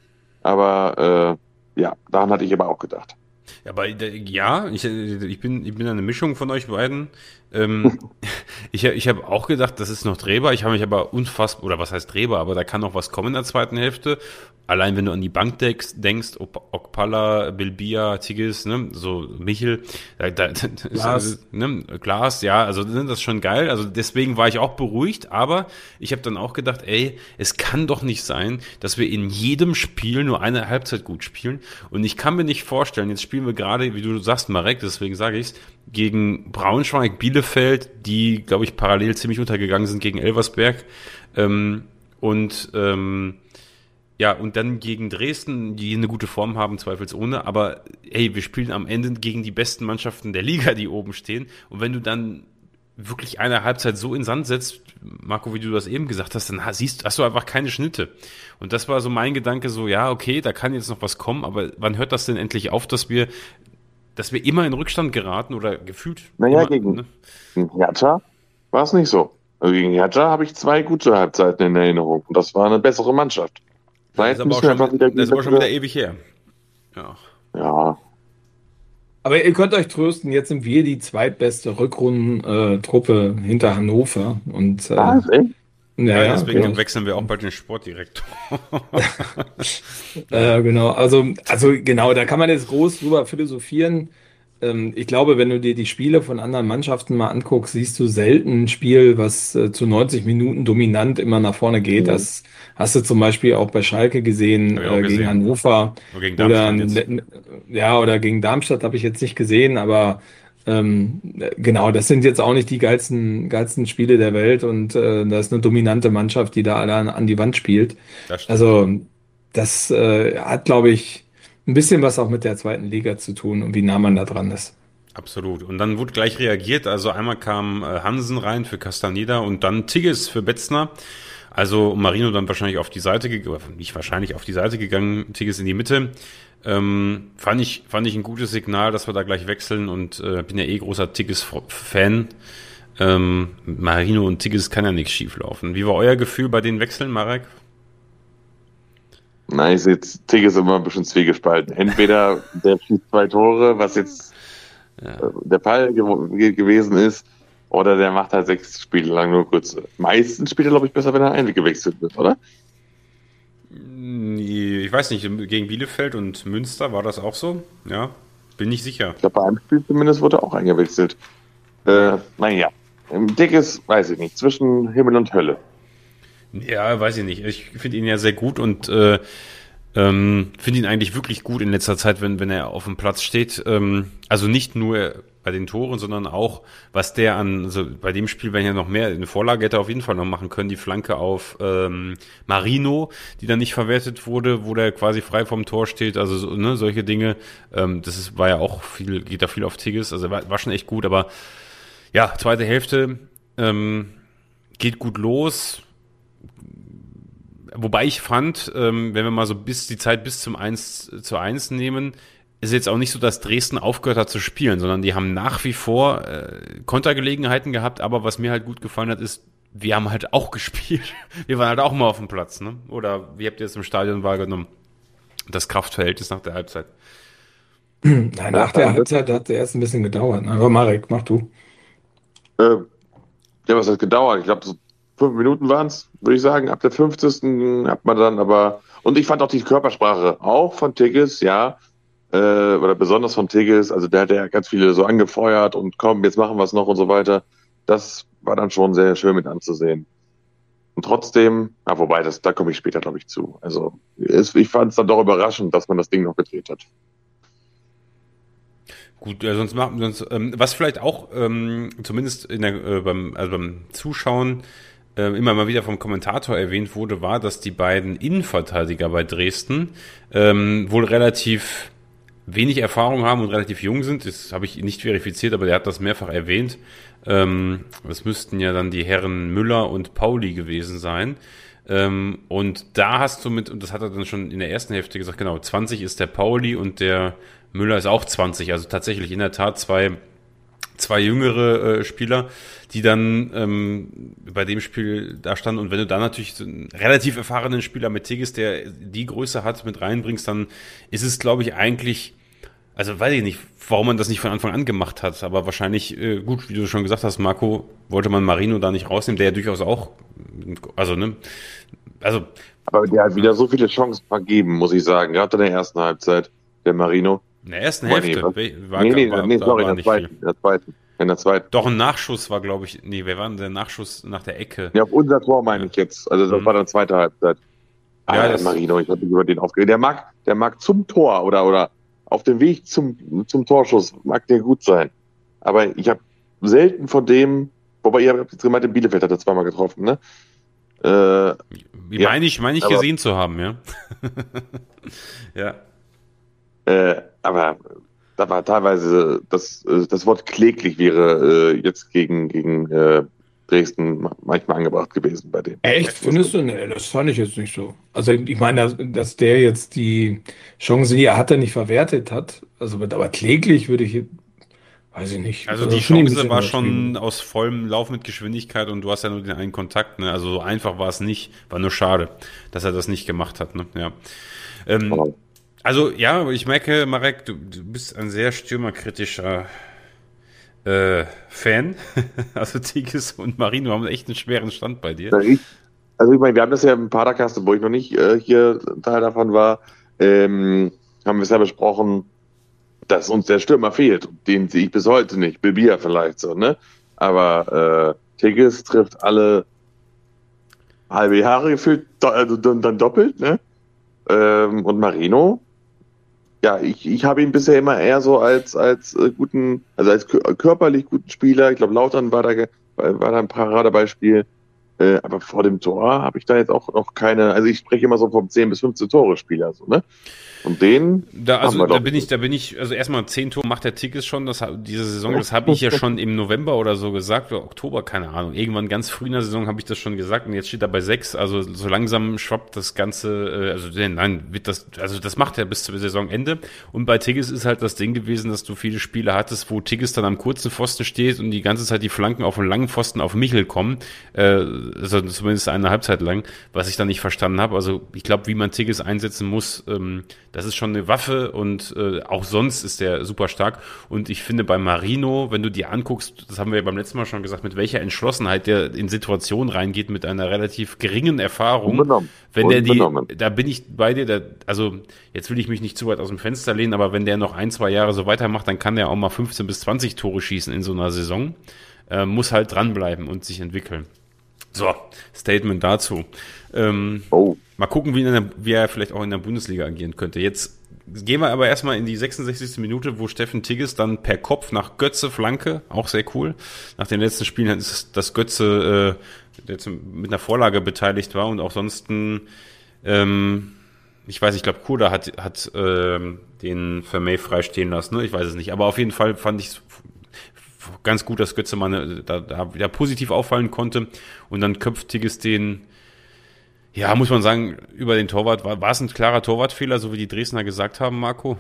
Aber äh, ja, daran hatte ich aber auch gedacht. Ja, aber ja, ich, ich bin ich bin eine Mischung von euch beiden. Ähm, ich ich habe auch gedacht, das ist noch drehbar. Ich habe mich aber unfassbar, oder was heißt drehbar, aber da kann noch was kommen in der zweiten Hälfte. Allein wenn du an die Bank denkst, denkst Okpala, Bilbia, Tigges, ne, so Michel, da, da, Glas. Ne, Glas, ja, also das ist schon geil. Also deswegen war ich auch beruhigt, aber ich habe dann auch gedacht, ey, es kann doch nicht sein, dass wir in jedem Spiel nur eine Halbzeit gut spielen. Und ich kann mir nicht vorstellen, jetzt spielen wir gerade, wie du sagst, Marek, deswegen sage ich's, gegen Braunschweig, Bielefeld, die, glaube ich, parallel ziemlich untergegangen sind gegen Elversberg. Ähm, und ähm, ja, und dann gegen Dresden, die eine gute Form haben, zweifelsohne. Aber hey, wir spielen am Ende gegen die besten Mannschaften der Liga, die oben stehen. Und wenn du dann wirklich eine Halbzeit so in Sand setzt, Marco, wie du das eben gesagt hast, dann siehst, hast du einfach keine Schnitte. Und das war so mein Gedanke, so ja, okay, da kann jetzt noch was kommen, aber wann hört das denn endlich auf, dass wir, dass wir immer in Rückstand geraten oder gefühlt? Naja, immer, gegen, ne? gegen Hertha war es nicht so. Also gegen Hertha habe ich zwei gute Halbzeiten in Erinnerung und das war eine bessere Mannschaft. Das ist aber auch schon, das ist aber schon wieder ewig her. Ja. Ja. Aber ihr könnt euch trösten, jetzt sind wir die zweitbeste Rückrunden-Truppe hinter Hannover. Und, äh, Ah, echt? Ja, ja, deswegen genau. wechseln wir auch bald den Sportdirektor. äh, genau, also, also genau, da kann man jetzt groß drüber philosophieren. ähm, ich glaube, wenn du dir die Spiele von anderen Mannschaften mal anguckst, siehst du selten ein Spiel, was äh, zu neunzig Minuten dominant immer nach vorne geht. Mhm. Das hast du zum Beispiel auch bei Schalke gesehen, Hab ich auch äh, gegen gesehen. Hannover Nur gegen oder, Darmstadt jetzt. n- ja, oder gegen Darmstadt habe ich jetzt nicht gesehen, aber ähm, genau, das sind jetzt auch nicht die geilsten, geilsten Spiele der Welt und äh, da ist eine dominante Mannschaft, die da alle an, an die Wand spielt. Das stimmt. Also das äh, hat, glaube ich, ein bisschen was auch mit der zweiten Liga zu tun und wie nah man da dran ist. Absolut. Und dann wurde gleich reagiert. Also einmal kam äh, Hansen rein für Castaneda und dann Tigges für Betzner. Also Marino dann wahrscheinlich auf die Seite gegangen, nicht wahrscheinlich auf die Seite gegangen, Tigges in die Mitte. Ähm, fand ich, fand ich ein gutes Signal, dass wir da gleich wechseln und äh, bin ja eh großer Tigges-Fan. Ähm, Marino und Tigges kann ja nichts schief laufen. Wie war euer Gefühl bei den Wechseln, Marek? Nein, ich sehe jetzt Tigges immer ein bisschen zwiegespalten. Entweder der schießt zwei Tore, was jetzt Ja. äh, der Fall ge gewesen ist, oder der macht halt sechs Spiele lang nur kurze. Meistens spielt er, glaube ich, besser, wenn er eingewechselt wird, oder? Ich weiß nicht, gegen Bielefeld und Münster war das auch so? Ja, bin nicht sicher. Ich glaube, bei einem Spiel zumindest wurde er auch eingewechselt. Äh, naja, im Tigges, weiß ich nicht, zwischen Himmel und Hölle. Ja, weiß ich nicht. Ich finde ihn ja sehr gut und äh, ähm, finde ihn eigentlich wirklich gut in letzter Zeit, wenn, wenn er auf dem Platz steht. Ähm, also nicht nur bei den Toren, sondern auch, was der an, also bei dem Spiel, wenn er noch mehr, eine Vorlage hätte er auf jeden Fall noch machen können, die Flanke auf ähm, Marino, die dann nicht verwertet wurde, wo der quasi frei vom Tor steht, also so, ne, solche Dinge. Ähm, das ist, war ja auch viel, geht da viel auf Tigges, also war, war schon echt gut, aber ja, zweite Hälfte ähm, geht gut los. Wobei ich fand, ähm, wenn wir mal so bis die Zeit bis zum eins zu eins nehmen, ist jetzt auch nicht so, dass Dresden aufgehört hat zu spielen, sondern die haben nach wie vor äh, Kontergelegenheiten gehabt, aber was mir halt gut gefallen hat, ist, wir haben halt auch gespielt. Wir waren halt auch mal auf dem Platz, ne? Oder wie habt ihr es im Stadion wahrgenommen? Das Kraftverhältnis nach der Halbzeit. Nein, nach der Halbzeit hat der erst ein bisschen gedauert. Aber Marek, mach du. Äh, ja, was hat gedauert? Ich glaube, so fünf Minuten waren es, würde ich sagen. Ab der fünfzigsten hat man dann aber, und ich fand auch die Körpersprache auch von Tigges, ja, äh, oder besonders von Tigges, also der hat ja ganz viele so angefeuert und komm, jetzt machen wir es noch und so weiter. Das war dann schon sehr schön mit anzusehen. Und trotzdem, ah, wobei, das, da komme ich später, glaube ich, zu. Also es, ich fand es dann doch überraschend, dass man das Ding noch gedreht hat. Gut, äh, sonst machen sonst, ähm, was vielleicht auch ähm, zumindest in der, äh, beim, also beim Zuschauen äh, immer mal wieder vom Kommentator erwähnt wurde, war, dass die beiden Innenverteidiger bei Dresden ähm, wohl relativ wenig Erfahrung haben und relativ jung sind. Das habe ich nicht verifiziert, aber der hat das mehrfach erwähnt. Ähm, das müssten ja dann die Herren Müller und Pauli gewesen sein. Ähm, und da hast du mit, und das hat er dann schon in der ersten Hälfte gesagt, genau, zwanzig ist der Pauli und der Müller ist auch zwanzig, also tatsächlich in der Tat zwei, zwei jüngere äh, Spieler, die dann ähm, bei dem Spiel da standen. Und wenn du da natürlich so einen relativ erfahrenen Spieler mit Tigges, der die Größe hat, mit reinbringst, dann ist es, glaube ich, eigentlich, also weiß ich nicht, warum man das nicht von Anfang an gemacht hat, aber wahrscheinlich, äh, gut, wie du schon gesagt hast, Marco, wollte man Marino da nicht rausnehmen, der ja durchaus auch, also, ne, also. Aber der hat wieder so viele Chancen vergeben, muss ich sagen, gerade in der ersten Halbzeit, der Marino. In der ersten Boah, Hälfte nee, war, nee, nee, war, nee, da sorry, war in der nicht zweiten, viel. in der zweiten, in der zweiten. Doch, ein Nachschuss war, glaube ich, nee, wer war denn der Nachschuss nach der Ecke? Ja, auf unser Tor meine ich jetzt. Also das Mhm. war dann zweite Halbzeit. Ah, Ja, ja, das- Marino, ich habe mich über den aufgeregt. Der mag, der mag zum Tor oder, oder auf dem Weg zum, zum Torschuss, mag der gut sein. Aber ich habe selten von dem, wobei ihr habt jetzt gemeint, in Bielefeld hat er zweimal getroffen, ne? Äh, Wie Ja, meine ich, meine ich aber- gesehen zu haben, ja. Ja. äh, aber da war teilweise das, äh, das Wort kläglich wäre äh, jetzt gegen, gegen äh, Dresden manchmal angebracht gewesen bei dem. Echt? Findest du? Nee, das fand ich jetzt nicht so. Also ich meine, dass, dass der jetzt die Chancen, die er hatte, nicht verwertet hat. Also aber kläglich würde ich, weiß ich nicht. Also die finde ich ein Chance bisschen war übertrieben. schon aus vollem Lauf mit Geschwindigkeit und du hast ja nur den einen Kontakt, ne? Also so einfach war es nicht. War nur schade, dass er das nicht gemacht hat, ne? Ja. Ähm, Aber also ja, ich merke, Marek, du, du bist ein sehr stürmerkritischer äh, Fan. Also Tigges und Marino haben echt einen schweren Stand bei dir. ich, also ich meine, wir haben das ja im Padercast, wo ich noch nicht äh, hier Teil davon war, ähm, haben wir es ja besprochen, dass uns der Stürmer fehlt. Den sehe ich bis heute nicht. Bilbia vielleicht so, ne? Aber äh, Tigges trifft alle halbe Jahre gefühlt, also dann doppelt, ne? Ähm, und Marino, ja, ich, ich habe ihn bisher immer eher so als, als äh, guten, also als körperlich guten Spieler. Ich glaube, Lautern war da, war da ein Paradebeispiel. Äh, aber vor dem Tor habe ich da jetzt auch noch keine, also ich spreche immer so vom zehn bis fünfzehn Tore-Spieler, so, ne? Und den da, also wir da doch. bin ich, da bin ich, also erstmal zehn Tore macht der Tigges schon, das diese Saison, das habe ich ja schon im November oder so gesagt, oder Oktober, keine Ahnung. Irgendwann ganz früh in der Saison habe ich das schon gesagt und jetzt steht er bei sechs, also so langsam schwappt das Ganze, also nein, wird das, also das macht er bis zum Saisonende. Und bei Tigges ist halt das Ding gewesen, dass du viele Spiele hattest, wo Tigges dann am kurzen Pfosten steht und die ganze Zeit die Flanken auf den langen Pfosten auf Michel kommen, äh, also zumindest eine Halbzeit lang, was ich dann nicht verstanden habe. Also ich glaube, wie man Tigges einsetzen muss, ähm, das ist schon eine Waffe und äh, auch sonst ist der super stark. Und ich finde bei Marino, wenn du dir anguckst, das haben wir ja beim letzten Mal schon gesagt, mit welcher Entschlossenheit der in Situationen reingeht, mit einer relativ geringen Erfahrung. Unbenommen. Wenn der die, Unbenommen. da bin ich bei dir, da, also jetzt will ich mich nicht zu weit aus dem Fenster lehnen, aber wenn der noch ein, zwei Jahre so weitermacht, dann kann der auch mal fünfzehn bis zwanzig Tore schießen in so einer Saison. Äh, muss halt dranbleiben und sich entwickeln. So, Statement dazu. Ähm, Oh. Mal gucken, wie, in der, wie er vielleicht auch in der Bundesliga agieren könnte. Jetzt gehen wir aber erstmal in die sechsundsechzigste Minute, wo Steffen Tigges dann per Kopf nach Götze Flanke, auch sehr cool. Nach den letzten Spielen ist das Götze, äh, der jetzt mit einer Vorlage beteiligt war und auch sonst, ähm, ich weiß, ich glaube, Kurda hat, hat ähm, den Vermey freistehen lassen, ne? Ich weiß es nicht. Aber auf jeden Fall fand ich es ganz gut, dass Götze mal da, da wieder positiv auffallen konnte. Und dann köpft Tigges den, ja, muss man sagen, über den Torwart. War, war es ein klarer Torwartfehler, so wie die Dresdner gesagt haben, Marco?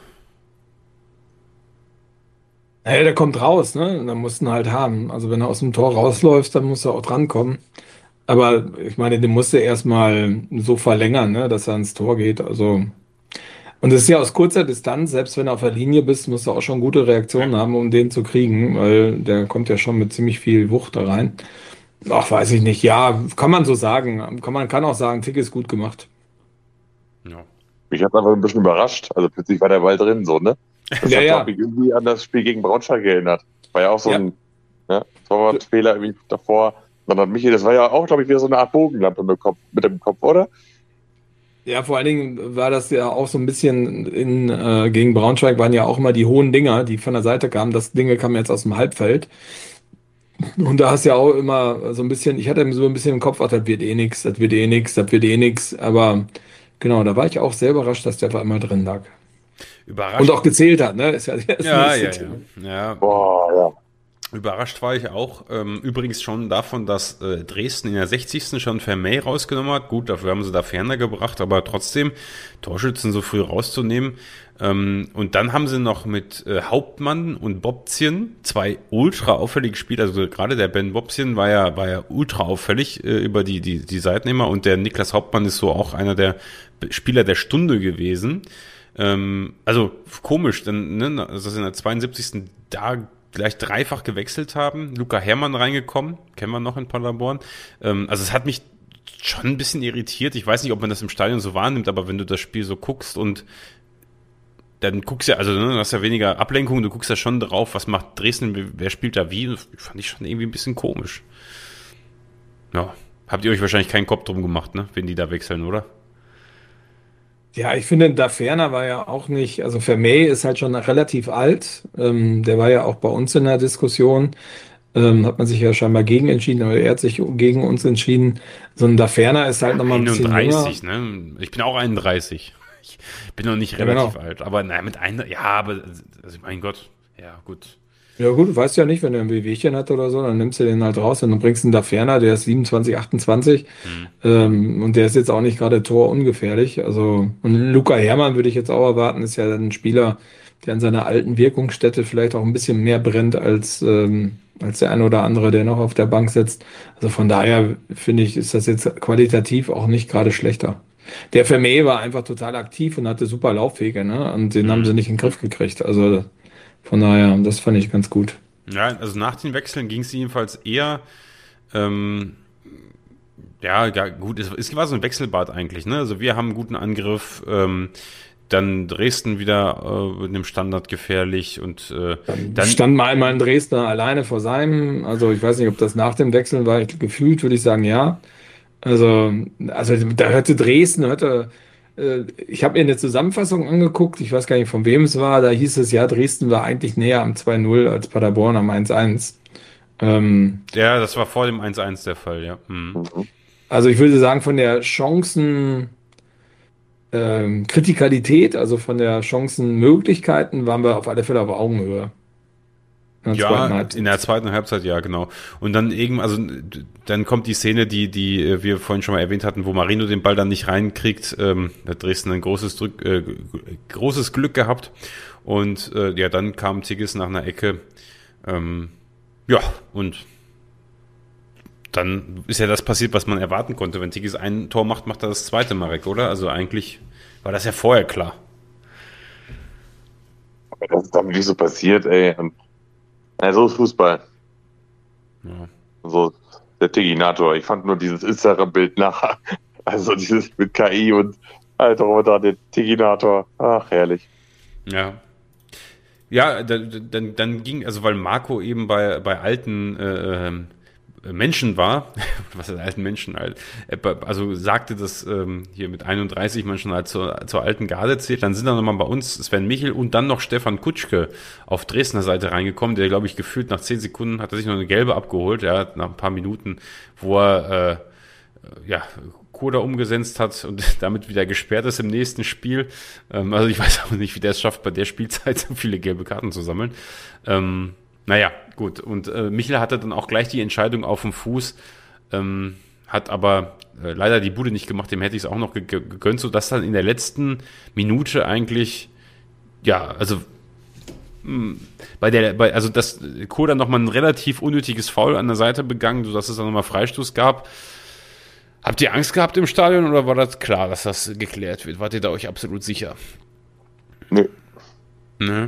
Naja, der kommt raus, ne? Da musst du ihn halt haben. Also wenn er aus dem Tor rausläuft, dann muss er auch drankommen. Aber ich meine, den musst du erstmal so verlängern, ne, dass er ins Tor geht. Also, und es ist ja aus kurzer Distanz, selbst wenn du auf der Linie bist, musst du auch schon gute Reaktionen haben, um den zu kriegen, weil der kommt ja schon mit ziemlich viel Wucht da rein. Ach, weiß ich nicht. Ja, kann man so sagen. Kann man kann auch sagen, Tick ist gut gemacht. Ja. Mich hat einfach ein bisschen überrascht. Also plötzlich war der Ball drin, so, ne? Das Ja, hat ja. mich irgendwie an das Spiel gegen Braunschweig erinnert. War ja auch so Ja. ein ne, Torwartfehler irgendwie davor. Dann hat Michi, das war ja auch, glaube ich, wieder so eine Art Bogenlampe mit dem Kopf, mit dem Kopf, oder? Ja, vor allen Dingen war das ja auch so ein bisschen in, äh, gegen Braunschweig waren ja auch immer die hohen Dinger, die von der Seite kamen. Das Ding kam jetzt aus dem Halbfeld. Und da hast du ja auch immer so ein bisschen, ich hatte so ein bisschen im Kopf, ach, das wird eh nix, das wird eh nix, das wird eh nix. Aber genau, da war ich auch sehr überrascht, dass der auf einmal drin lag. Überrascht. Und auch gezählt hat, ne? Ist ja, ist ja, nicht ja, so- ja, ja. Boah, ja. Überrascht war ich auch. Ähm, übrigens schon davon, dass äh, Dresden in der sechzigsten schon Vermey rausgenommen hat. Gut, dafür haben sie da Ferner gebracht, aber trotzdem Torschützen so früh rauszunehmen. Ähm, und dann haben sie noch mit äh, Hauptmann und Bobzien zwei ultra auffällige Spieler. Also gerade der Ben Bobzien war ja, war ja ultra auffällig äh, über die, die, die Seitnehmer und der Niklas Hauptmann ist so auch einer der Spieler der Stunde gewesen. Ähm, also komisch, denn, ne, dass in der zweiundsiebzigsten da gleich dreifach gewechselt haben. Luca Herrmann reingekommen, kennen wir noch in Paderborn. Ähm, also es hat mich schon ein bisschen irritiert. Ich weiß nicht, ob man das im Stadion so wahrnimmt, aber wenn du das Spiel so guckst und dann guckst ja, also ne, du hast ja weniger Ablenkung, du guckst ja schon drauf, was macht Dresden, wer spielt da wie, fand ich schon irgendwie ein bisschen komisch. Ja, habt ihr euch wahrscheinlich keinen Kopf drum gemacht, ne, wenn die da wechseln, oder? Ja, ich finde, da Ferner war ja auch nicht, also Vermey ist halt schon relativ alt. Ähm, der war ja auch bei uns in der Diskussion. Ähm, hat man sich ja scheinbar gegen entschieden, aber er hat sich gegen uns entschieden. So ein Daferner ist halt nochmal ein bisschen jünger. einunddreißig, ne? Ich bin auch einunddreißig. Ich bin noch nicht Ja, relativ genau. alt, aber naja, mit einer, ja, aber, also mein Gott, ja, gut. Ja gut, du weißt ja nicht, wenn er ein Wehwehchen hat oder so, dann nimmst du den halt raus und dann bringst du einen Daferner, der ist siebenundzwanzig, achtundzwanzig Hm. ähm, und der ist jetzt auch nicht gerade torungefährlich. Also, und Luca Herrmann würde ich jetzt auch erwarten, ist ja ein Spieler, der an seiner alten Wirkungsstätte vielleicht auch ein bisschen mehr brennt als, ähm, als der eine oder andere, der noch auf der Bank sitzt. Also von daher finde ich, ist das jetzt qualitativ auch nicht gerade schlechter. Der Vermey war einfach total aktiv und hatte super Laufwege, ne? Und den Mhm. haben sie nicht in den Griff gekriegt. Also von daher, das fand ich ganz gut. Ja, also nach den Wechseln ging es jedenfalls eher, ähm, ja, ja, gut, es, es war so ein Wechselbad eigentlich, ne? Also wir haben einen guten Angriff, ähm, dann Dresden wieder äh, mit einem Standard gefährlich und äh, Dann, dann stand mal einmal ein Dresdner alleine vor seinem, also ich weiß nicht, ob das nach dem Wechsel war, ich, gefühlt würde ich sagen, ja. Also, also da hörte Dresden, hörte, äh, ich habe mir eine Zusammenfassung angeguckt, ich weiß gar nicht, von wem es war, da hieß es, ja, Dresden war eigentlich näher am zwei null als Paderborn am eins eins. Ähm, ja, das war vor dem eins eins der Fall, ja. Mhm. Mhm. also ich würde sagen, von der Chancen, ähm, Kritikalität, also von der Chancenmöglichkeiten, waren wir auf alle Fälle auf Augenhöhe. In der zweiten Ja, Halbzeit. in der zweiten Halbzeit, ja, genau. Und dann eben, also d- dann kommt die Szene, die die äh, wir vorhin schon mal erwähnt hatten, wo Marino den Ball dann nicht reinkriegt. Ähm, da hat Dresden ein großes Drück, äh, g- großes Glück gehabt. Und äh, ja, dann kam Tigges nach einer Ecke. Ähm, ja, und dann ist ja das passiert, was man erwarten konnte. Wenn Tigges ein Tor macht, macht er das zweite, Marek, oder? Also eigentlich war das ja vorher klar. Aber das ist damit nicht so passiert, ey. Und, na, so ist Fußball. Ja. So, der Tiginator. Ich fand nur dieses Instagram-Bild nachher. Also dieses mit K I und Alter, aber da der Tiginator. Ach, herrlich. Ja. Ja, dann, dann, dann ging, also weil Marco eben bei, bei alten äh, ähm, Menschen war, was ist alten Menschen, alt, äh, also sagte, dass ähm, hier mit einunddreißig man schon halt zur, zur alten Garde zählt, dann sind dann nochmal bei uns Sven Michel und dann noch Stefan Kutschke auf Dresdner Seite reingekommen, der, glaube ich, gefühlt nach zehn Sekunden hat er sich noch eine gelbe abgeholt, ja, nach ein paar Minuten, wo er äh, ja, Koda umgesetzt hat und damit wieder gesperrt ist im nächsten Spiel. Ähm, also ich weiß auch nicht, wie der es schafft, bei der Spielzeit so viele gelbe Karten zu sammeln. Ähm, naja, gut. Und äh, Michel hatte dann auch gleich die Entscheidung auf dem Fuß, ähm, hat aber äh, leider die Bude nicht gemacht, dem hätte ich es auch noch ge- ge- gegönnt, sodass dann in der letzten Minute eigentlich, ja, also mh, bei der, bei, also dass Koda nochmal ein relativ unnötiges Foul an der Seite begangen, sodass es dann nochmal Freistoß gab. Habt ihr Angst gehabt im Stadion oder war das klar, dass das geklärt wird? Wart ihr da euch absolut sicher? Nö. Ne?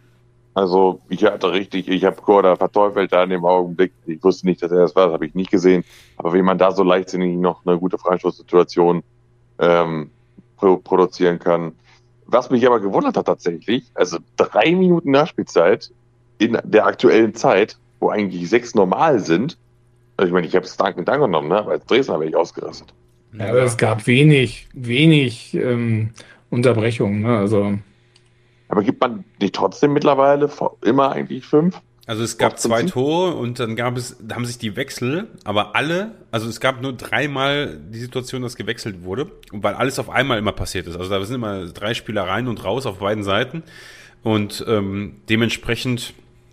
Also, ich hatte richtig, ich habe Korda verteufelt da in dem Augenblick. Ich wusste nicht, dass er das war, das habe ich nicht gesehen. Aber wie man da so leichtsinnig noch eine gute Freistoßsituation ähm, pro- produzieren kann. Was mich aber gewundert hat tatsächlich, also drei Minuten Nachspielzeit in der aktuellen Zeit, wo eigentlich sechs normal sind. Also ich meine, ich habe es dankend angenommen, ne? Aber als Dresdner wäre ich ausgerastet. Ja, aber es gab wenig, wenig ähm, Unterbrechungen. Ne? Also, Aber gibt man nicht trotzdem mittlerweile vor- immer eigentlich fünf? Also es gab Auf zwei Prinzip? Tore und dann gab es, da haben sich die Wechsel, aber alle, also es gab nur dreimal die Situation, dass gewechselt wurde, und weil alles auf einmal immer passiert ist. Also da sind immer drei Spieler rein und raus auf beiden Seiten und ähm, dementsprechend,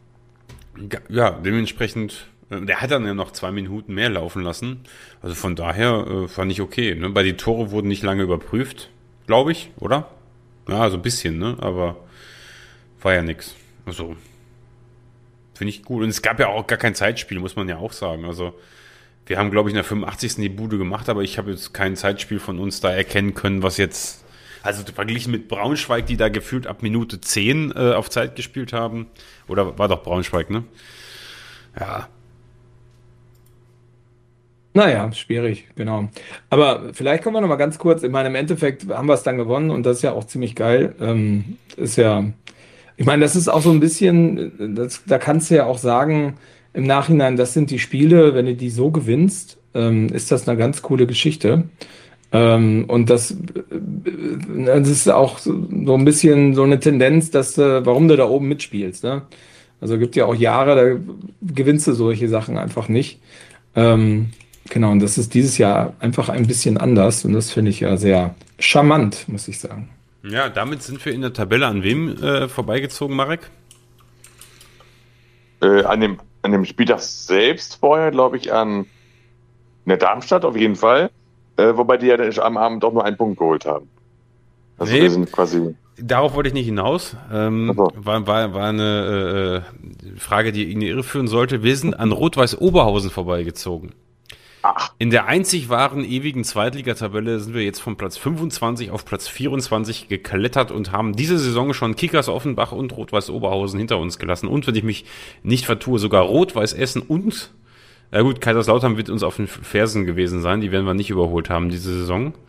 ja, dementsprechend, äh, der hat dann ja noch zwei Minuten mehr laufen lassen. Also von daher äh, fand ich okay. Ne? Weil die Tore wurden nicht lange überprüft, glaube ich, oder? Ja, so ein bisschen, ne? Aber war ja nix. Also finde ich gut. Und es gab ja auch gar kein Zeitspiel, muss man ja auch sagen. Also wir haben, glaube ich, in der fünfundachtzigsten die Bude gemacht, aber ich habe jetzt kein Zeitspiel von uns da erkennen können, was jetzt, also verglichen mit Braunschweig, die da gefühlt ab Minute zehn äh, auf Zeit gespielt haben. Oder war doch Braunschweig, ne? Ja. naja, schwierig, genau. Aber vielleicht kommen wir noch mal ganz kurz. Ich meine, im Endeffekt haben wir es dann gewonnen und das ist ja auch ziemlich geil. Ähm, ist ja, ich meine, das ist auch so ein bisschen, das, da kannst du ja auch sagen, im Nachhinein, das sind die Spiele, wenn du die so gewinnst, ähm, ist das eine ganz coole Geschichte. Ähm, und das, äh, das ist auch so so ein bisschen so eine Tendenz, dass, äh, warum du da oben mitspielst, ne? Also gibt ja auch Jahre, da gewinnst du solche Sachen einfach nicht. Ähm, genau, und das ist dieses Jahr einfach ein bisschen anders und das finde ich ja sehr charmant, muss ich sagen. Ja, damit sind wir in der Tabelle an wem äh, vorbeigezogen, Marek? Äh, an dem, an dem Spieltag selbst vorher, glaube ich, an der Darmstadt auf jeden Fall. Äh, wobei die ja dann am Abend doch nur einen Punkt geholt haben. Also Nee. wir sind quasi. Darauf wollte ich nicht hinaus. Ähm, Ach so. war, war, war eine äh, Frage, die ihn irreführen sollte. Wir sind an Rot-Weiß Oberhausen vorbeigezogen. Ach, In der einzig wahren ewigen Zweitligatabelle sind wir jetzt von Platz fünfundzwanzig auf Platz vierundzwanzig geklettert und haben diese Saison schon Kickers Offenbach und Rot-Weiß Oberhausen hinter uns gelassen. Und wenn ich mich nicht vertue, sogar Rot-Weiß Essen und, ja gut, Kaiserslautern wird uns auf den Fersen gewesen sein. Die werden wir nicht überholt haben diese Saison.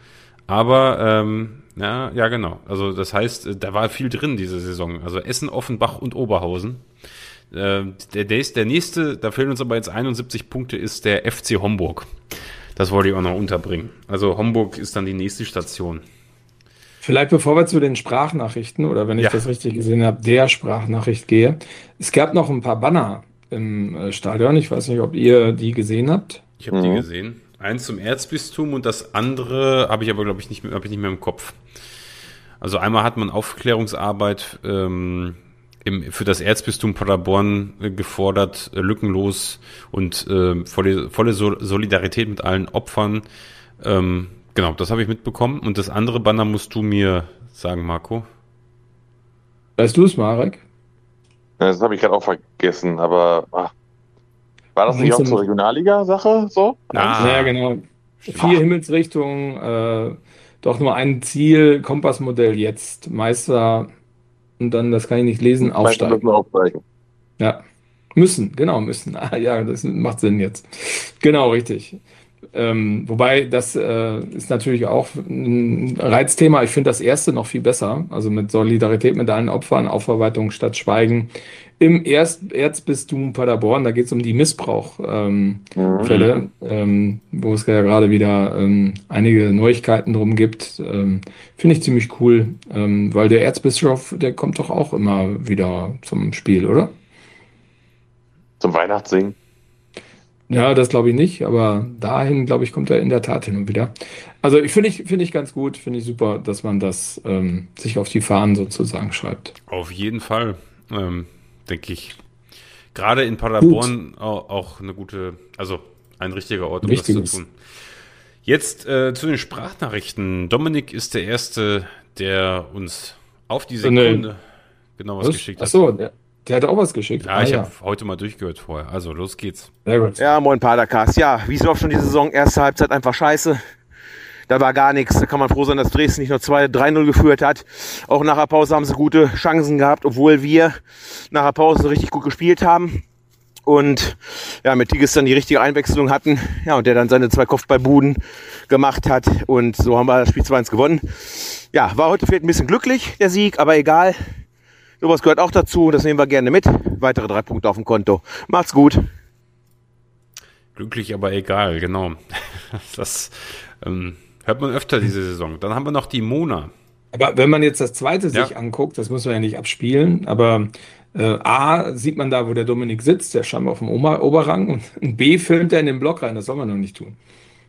Aber, ähm, ja, ja, genau. Also das heißt, da war viel drin diese Saison. Also Essen, Offenbach und Oberhausen. Äh, der, der, ist der nächste, da fehlen uns aber jetzt einundsiebzig Punkte, ist der F C Homburg. Das wollte ich auch noch unterbringen. Also Homburg ist dann die nächste Station. Vielleicht bevor wir zu den Sprachnachrichten oder wenn ich Ja. das richtig gesehen habe, der Sprachnachricht gehe. Es gab noch ein paar Banner im äh, Stadion. Ich weiß nicht, ob ihr die gesehen habt. Ich habe Mhm. die gesehen. Eins zum Erzbistum und das andere habe ich aber, glaube ich, nicht mehr, habe ich nicht mehr im Kopf. Also einmal hat man Aufklärungsarbeit ähm, im, für das Erzbistum Paderborn äh, gefordert, äh, lückenlos und äh, volle, volle Sol- Solidarität mit allen Opfern. Ähm, genau, das habe ich mitbekommen. Und das andere Banner musst du mir sagen, Marco. Weißt du es, Marek? Ja, das habe ich gerade auch vergessen, aber ach, war das nicht auch zur Regionalliga-Sache so? Ah. Ja, genau. Vier Himmelsrichtungen, äh, doch nur ein Ziel, Kompassmodell jetzt, Meister und dann, das kann ich nicht lesen, aufsteigen. Müssen wir aufsteigen. Ja, müssen, genau, müssen. Ah, ja, das macht Sinn jetzt. Genau, richtig. Ähm, wobei, das äh, ist natürlich auch ein Reizthema. Ich finde das erste noch viel besser. Also mit Solidarität mit allen Opfern, Aufarbeitung statt Schweigen. Im Erst Erzbistum Paderborn, da geht es um die Missbrauchfälle, ähm, Mhm. Fälle, ähm, wo es ja gerade wieder ähm, einige Neuigkeiten drum gibt. Ähm, finde ich ziemlich cool, ähm, weil der Erzbischof, der kommt doch auch immer wieder zum Spiel, oder? Zum Weihnachtssingen. Ja, das glaube ich nicht, aber dahin, glaube ich, kommt er in der Tat hin und wieder. Also ich finde ich, finde ich ganz gut, finde ich super, dass man das ähm, sich auf die Fahnen sozusagen schreibt. Auf jeden Fall, ähm, denke ich. Gerade in Paderborn auch, auch eine gute, also ein richtiger Ort, um Wichtiges. das zu tun. Jetzt äh, zu den Sprachnachrichten. Dominik ist der Erste, der uns auf die Sekunde genau was, geschickt hat. Achso, der, der hat auch was geschickt. Ja, Ah, ich ja. habe heute mal durchgehört vorher. Also, los geht's. Sehr gut. Ja, moin Padercast. Ja, wie so oft schon diese Saison, erste Halbzeit einfach scheiße. Da war gar nichts. Da kann man froh sein, dass Dresden nicht nur zwei drei null geführt hat. Auch nach der Pause haben sie gute Chancen gehabt, obwohl wir nach der Pause richtig gut gespielt haben. Und ja, mit Tigges dann die richtige Einwechslung hatten. Ja, und der dann seine zwei Kopfballbuden gemacht hat. Und so haben wir das Spiel zwei eins gewonnen. Ja, war heute vielleicht ein bisschen glücklich, der Sieg, aber egal. Sowas gehört auch dazu. Das nehmen wir gerne mit. Weitere drei Punkte auf dem Konto. Macht's gut. Glücklich, aber egal, genau. Das ähm, hört man öfter diese Saison. Dann haben wir noch die Mona. Aber wenn man jetzt das zweite sich Ja. anguckt, das müssen wir ja nicht abspielen, aber äh, A, sieht man da, wo der Dominik sitzt, der scheinbar auf dem Ober Oberrang, und B, filmt er in den Block rein, das soll man noch nicht tun.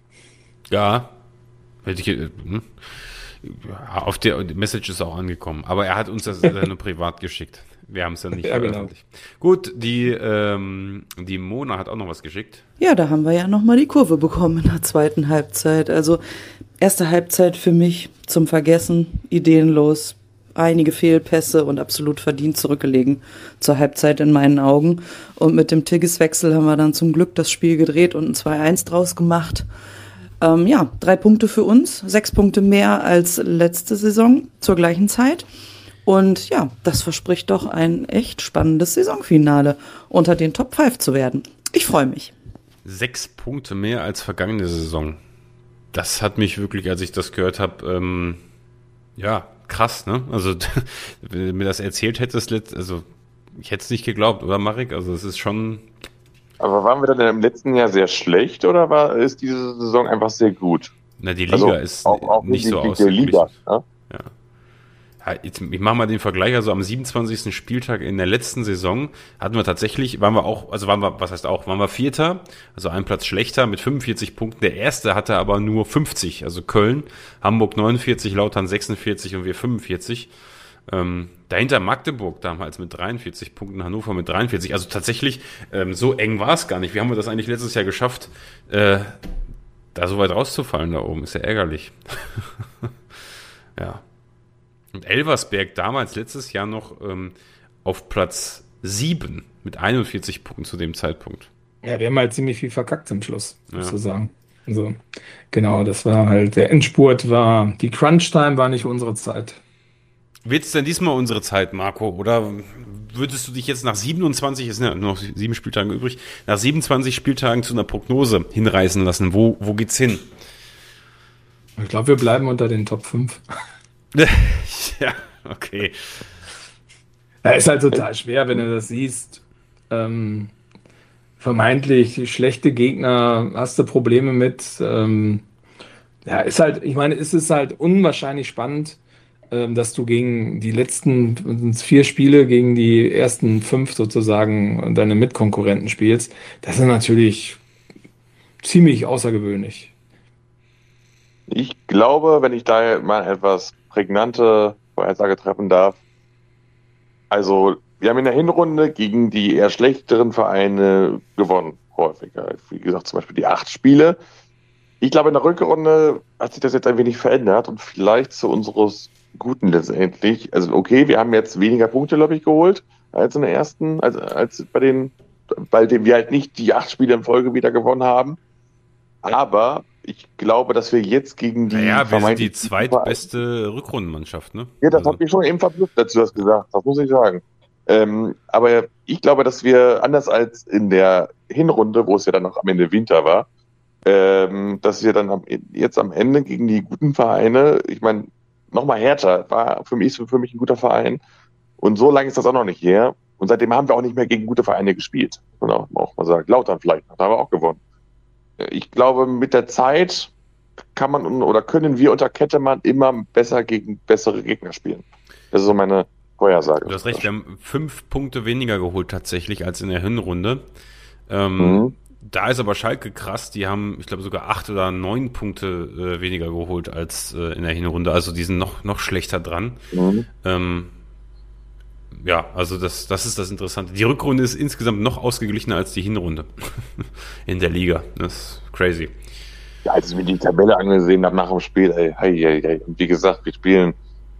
Ja, hätte ich, äh, hm. Ja, auf der die Message ist auch angekommen, aber er hat uns das äh, nur privat geschickt. Wir haben es ja nicht Ja, genau. veröffentlicht. Gut, die, ähm, die Mona hat auch noch was geschickt. Ja, da haben wir ja nochmal die Kurve bekommen in der zweiten Halbzeit. Also erste Halbzeit für mich zum Vergessen, ideenlos, einige Fehlpässe und absolut verdient zurückgelegen zur Halbzeit in meinen Augen. Und mit dem Tigges-Wechsel haben wir dann zum Glück das Spiel gedreht und ein zwei eins draus gemacht. Ähm, ja, drei Punkte für uns, sechs Punkte mehr als letzte Saison zur gleichen Zeit. Und ja, das verspricht doch ein echt spannendes Saisonfinale, unter den Top fünf zu werden. Ich freue mich. Sechs Punkte mehr als vergangene Saison. Das hat mich wirklich, als ich das gehört habe, ähm, ja, krass, ne? Also, wenn du mir das erzählt hättest, also, ich hätte es nicht geglaubt, oder Marek? Also, es ist schon... Aber waren wir dann im letzten Jahr sehr schlecht oder war, ist diese Saison einfach sehr gut? Na, die Liga Also, ist auch- auch nicht so hinsichtlich der Liga, ausgeglichen. ne? Ja. Ja, jetzt, ich mache mal den Vergleich, also am siebenundzwanzigsten Spieltag in der letzten Saison hatten wir tatsächlich, waren wir auch, also waren wir, was heißt auch, waren wir Vierter, also ein Platz schlechter mit fünfundvierzig Punkten. Der Erste hatte aber nur fünfzig, also Köln, Hamburg neunundvierzig, Lautern sechsundvierzig und wir fünfundvierzig. Ähm, dahinter Magdeburg damals mit dreiundvierzig Punkten, Hannover mit dreiundvierzig. Also tatsächlich, ähm, so eng war es gar nicht. Wie haben wir das eigentlich letztes Jahr geschafft, äh, da so weit rauszufallen da oben? Ist ja ärgerlich. Ja. Und Elversberg damals, letztes Jahr noch ähm, auf Platz sieben mit einundvierzig Punkten zu dem Zeitpunkt. Ja, wir haben halt ziemlich viel verkackt zum Schluss, Ja. sozusagen. Also, genau, das war halt, der Endspurt war, die Crunch-Time war nicht unsere Zeit. Wird es denn diesmal unsere Zeit, Marco? Oder würdest du dich jetzt nach siebenundzwanzig, es sind ja nur noch sieben Spieltage übrig, nach siebenundzwanzig Spieltagen zu einer Prognose hinreißen lassen? Wo, wo geht's hin? Ich glaube, wir bleiben unter den Top fünf. Ja, okay. Ja, ist halt total schwer, wenn du das siehst. Ähm, vermeintlich schlechte Gegner, hast du Probleme mit. Ähm, ja, ist halt, ich meine, es ist halt unwahrscheinlich spannend, ähm, dass du gegen die letzten vier Spiele, gegen die ersten fünf sozusagen deine Mitkonkurrenten spielst. Das ist natürlich ziemlich außergewöhnlich. Ich glaube, wenn ich da mal etwas prägnante Vorhersage treffen darf, also wir haben in der Hinrunde gegen die eher schlechteren Vereine gewonnen, häufiger. Wie gesagt, zum Beispiel die acht Spiele. Ich glaube, in der Rückrunde hat sich das jetzt ein wenig verändert und vielleicht zu unseres Guten letztendlich. Also okay, wir haben jetzt weniger Punkte, glaube ich, geholt als in der ersten, als, als bei den, bei denen wir halt nicht die acht Spiele in Folge wieder gewonnen haben. Aber ich glaube, dass wir jetzt gegen die Naja, wir sind die vermeintlich- zweitbeste Rückrundenmannschaft, ne? Ja, das Also, hat mich schon eben verblüfft, als du das gesagt hast, das muss ich sagen. Ähm, aber ich glaube, dass wir, anders als in der Hinrunde, wo es ja dann noch am Ende Winter war, ähm, dass wir dann am, jetzt am Ende gegen die guten Vereine, ich meine, nochmal Hertha war für mich, für mich ein guter Verein. Und so lange ist das auch noch nicht her. Und seitdem haben wir auch nicht mehr gegen gute Vereine gespielt. Und auch, auch mal sagen, Lautern vielleicht, da haben wir auch gewonnen. Ich glaube, mit der Zeit kann man oder können wir unter Kettemann immer besser gegen bessere Gegner spielen. Das ist so meine Vorhersage. du hast recht, wir haben fünf Punkte weniger geholt tatsächlich als in der Hinrunde. Ähm, Mhm. Da ist aber Schalke krass, die haben, ich glaube, sogar acht oder neun Punkte äh, weniger geholt als äh, in der Hinrunde. Also die sind noch, noch schlechter dran. Mhm. Ähm, ja, also das, das ist das Interessante. Die Rückrunde ist insgesamt noch ausgeglichener als die Hinrunde in der Liga. Das ist crazy. Ja, als ich mir die Tabelle angesehen habe nach dem Spiel, ey, hey, hey, hey. Und wie gesagt, wir spielen.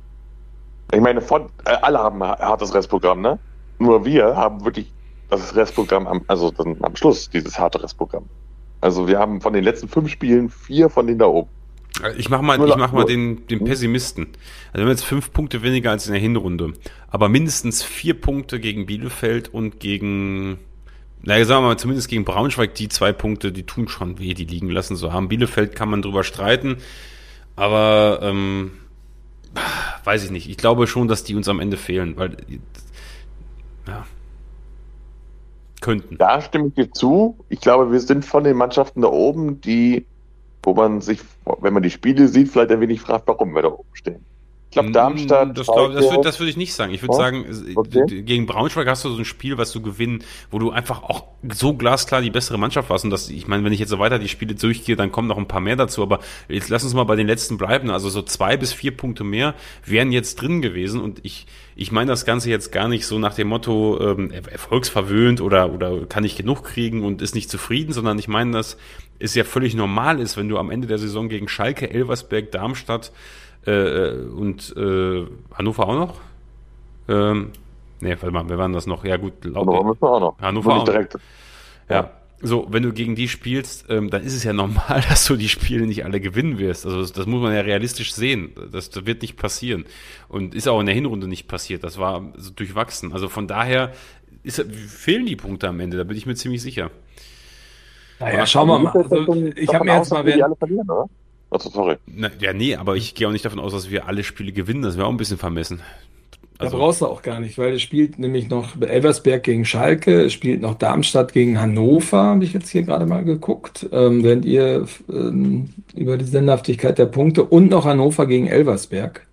Ich meine, von, äh, alle haben ein hartes Restprogramm, ne? Nur wir haben wirklich das Restprogramm am, also dann am Schluss, dieses harte Restprogramm. Also wir haben von den letzten fünf Spielen vier von denen da oben. Ich mach mal, Nur ich noch- mach mal nur- den, den Pessimisten. Also wir haben jetzt fünf Punkte weniger als in der Hinrunde. Aber mindestens vier Punkte gegen Bielefeld und gegen, naja, sagen wir mal, zumindest gegen Braunschweig, die zwei Punkte, die tun schon weh, die liegen lassen so haben. Bielefeld kann man drüber streiten, aber ähm, weiß ich nicht. Ich glaube schon, dass die uns am Ende fehlen, weil ja, könnten. Da stimme ich dir zu. Ich glaube, wir sind von den Mannschaften da oben, die, wo man sich, wenn man die Spiele sieht, vielleicht ein wenig fragt, warum wir da oben stehen. Ich glaube, Darmstadt. Mm, Das, glaub, das, Schalke- würd, das würde ich nicht sagen. Ich würde Ja? sagen, Okay. d- gegen Braunschweig hast du so ein Spiel, was du gewinnen, wo du einfach auch so glasklar die bessere Mannschaft warst. Und das, ich meine, wenn ich jetzt so weiter die Spiele durchgehe, dann kommen noch ein paar mehr dazu. Aber jetzt lass uns mal bei den letzten bleiben. Also so zwei bis vier Punkte mehr wären jetzt drin gewesen. Und ich, ich meine das Ganze jetzt gar nicht so nach dem Motto ähm, erfolgsverwöhnt oder, oder kann ich genug kriegen und ist nicht zufrieden, sondern ich meine, dass es ja völlig normal ist, wenn du am Ende der Saison gegen Schalke, Elversberg, Darmstadt äh, und äh, Hannover auch noch? Ähm, ne, warte mal, wer waren das noch? Ja gut, Hannover laut, müssen wir auch noch. Hannover Nur auch nicht noch. direkt. ja. So, wenn du gegen die spielst, ähm, dann ist es ja normal, dass du die Spiele nicht alle gewinnen wirst. Also das, das muss man ja realistisch sehen. Das, das wird nicht passieren. Und ist auch in der Hinrunde nicht passiert. Das war so durchwachsen. Also von daher ist, fehlen die Punkte am Ende, da bin ich mir ziemlich sicher. Naja, schauen wir mal. Du gehst jetzt Also, davon- ich davon habe mir aus, jetzt mal dass wir die während, alle verlieren, oder? Achso, sorry. Na, ja, nee, aber ich gehe auch nicht davon aus, dass wir alle Spiele gewinnen. Das wäre auch ein bisschen vermessen. da Also, brauchst du auch gar nicht, weil es spielt nämlich noch Elversberg gegen Schalke, es spielt noch Darmstadt gegen Hannover, habe ich jetzt hier gerade mal geguckt, ähm, während ihr ähm, über die Sinnhaftigkeit der Punkte und noch Hannover gegen Elversberg.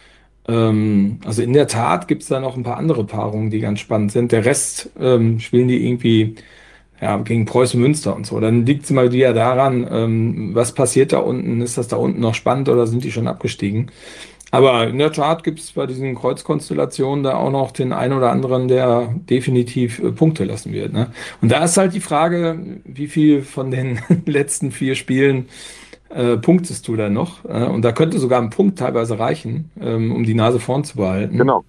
Ähm, also in der Tat gibt es da noch ein paar andere Paarungen, die ganz spannend sind. Der Rest ähm, spielen die irgendwie ja, gegen Preußen Münster und so. Dann liegt es mal wieder daran, ähm, was passiert da unten? Ist das da unten noch spannend oder sind die schon abgestiegen? Aber in der Tat gibt es bei diesen Kreuzkonstellationen da auch noch den einen oder anderen, der definitiv äh, Punkte lassen wird. Ne? Und da ist halt die Frage, wie viel von den letzten vier Spielen äh, punktest du da noch? Äh, und da könnte sogar ein Punkt teilweise reichen, ähm, um die Nase vorn zu behalten. Genau.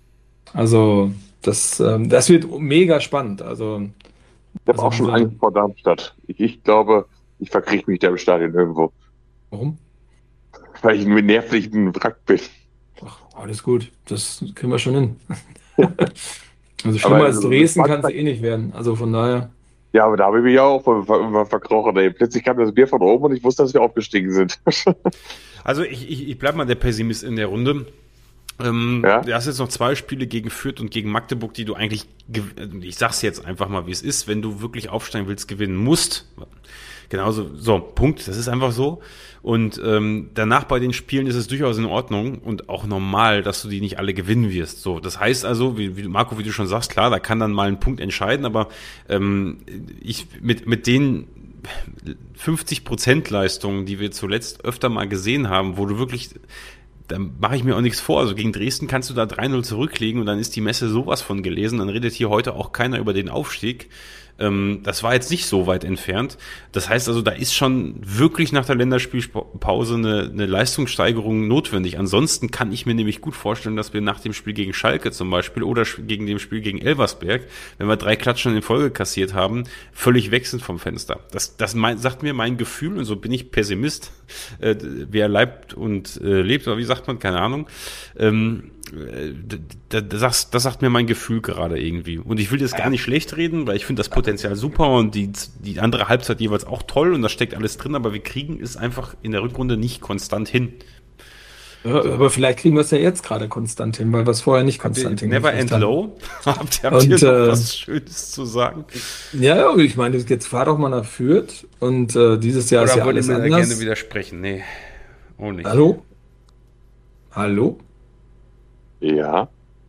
Also das, ähm, das wird mega spannend. Also Ich habe Also auch schon diese- Angst vor Darmstadt. Ich, ich glaube, ich verkriege mich da im Stadion irgendwo, warum? weil ich ein nervlichen Wrack bin. Ach, alles gut, das kriegen wir schon hin. Also schlimmer Aber als Dresden kann es Freitag- eh nicht werden. Also von daher. Ja, aber da habe ich mich auch immer verkrochen. Ey. Plötzlich kam das Bier von oben und ich wusste, dass wir aufgestiegen sind. Also ich, ich, ich bleibe mal der Pessimist in der Runde. Ähm, Ja? Du hast jetzt noch zwei Spiele gegen Fürth und gegen Magdeburg, die du eigentlich, gew- ich sag's jetzt einfach mal, wie es ist, wenn du wirklich aufsteigen willst, gewinnen musst. Genauso, so, Punkt, das ist einfach so. Und ähm, danach bei den Spielen ist es durchaus in Ordnung und auch normal, dass du die nicht alle gewinnen wirst. So, das heißt also, wie, wie Marco, wie du schon sagst, klar, da kann dann mal ein Punkt entscheiden, aber ähm, ich mit mit den fünfzig Prozent Leistungen, die wir zuletzt öfter mal gesehen haben, wo du wirklich, da mache ich mir auch nichts vor. Also gegen Dresden kannst du da drei null zurücklegen und dann ist die Messe sowas von gelesen. Dann redet hier heute auch keiner über den Aufstieg. Ähm, das war jetzt nicht so weit entfernt. Das heißt also, da ist schon wirklich nach der Länderspielpause eine, eine Leistungssteigerung notwendig. Ansonsten kann ich mir nämlich gut vorstellen, dass wir nach dem Spiel gegen Schalke zum Beispiel oder gegen dem Spiel gegen Elversberg, wenn wir drei Klatschen in Folge kassiert haben, völlig weg sind vom Fenster. Das, das mein, sagt mir mein Gefühl, und so bin ich Pessimist. Äh, wer leibt und äh, lebt, oder wie sagt man, keine Ahnung. Ähm, Das, das, das sagt mir mein Gefühl gerade irgendwie. Und ich will das gar nicht schlecht reden, weil ich finde das Potenzial super und die, die andere Halbzeit jeweils auch toll und da steckt alles drin, aber wir kriegen es einfach in der Rückrunde nicht konstant hin. Ja, aber vielleicht kriegen wir es ja jetzt gerade konstant hin, weil wir es vorher nicht konstant hin Never end low. Habt ihr, habt Und, ihr noch äh, was Schönes zu sagen? Ja, ja, ich meine, jetzt fahr doch mal nach Fürth und äh, dieses Jahr ist ja Oder wollt ihr alles mir da anders. gerne widersprechen? Nee, oh nicht. Hallo? Hallo? Ja.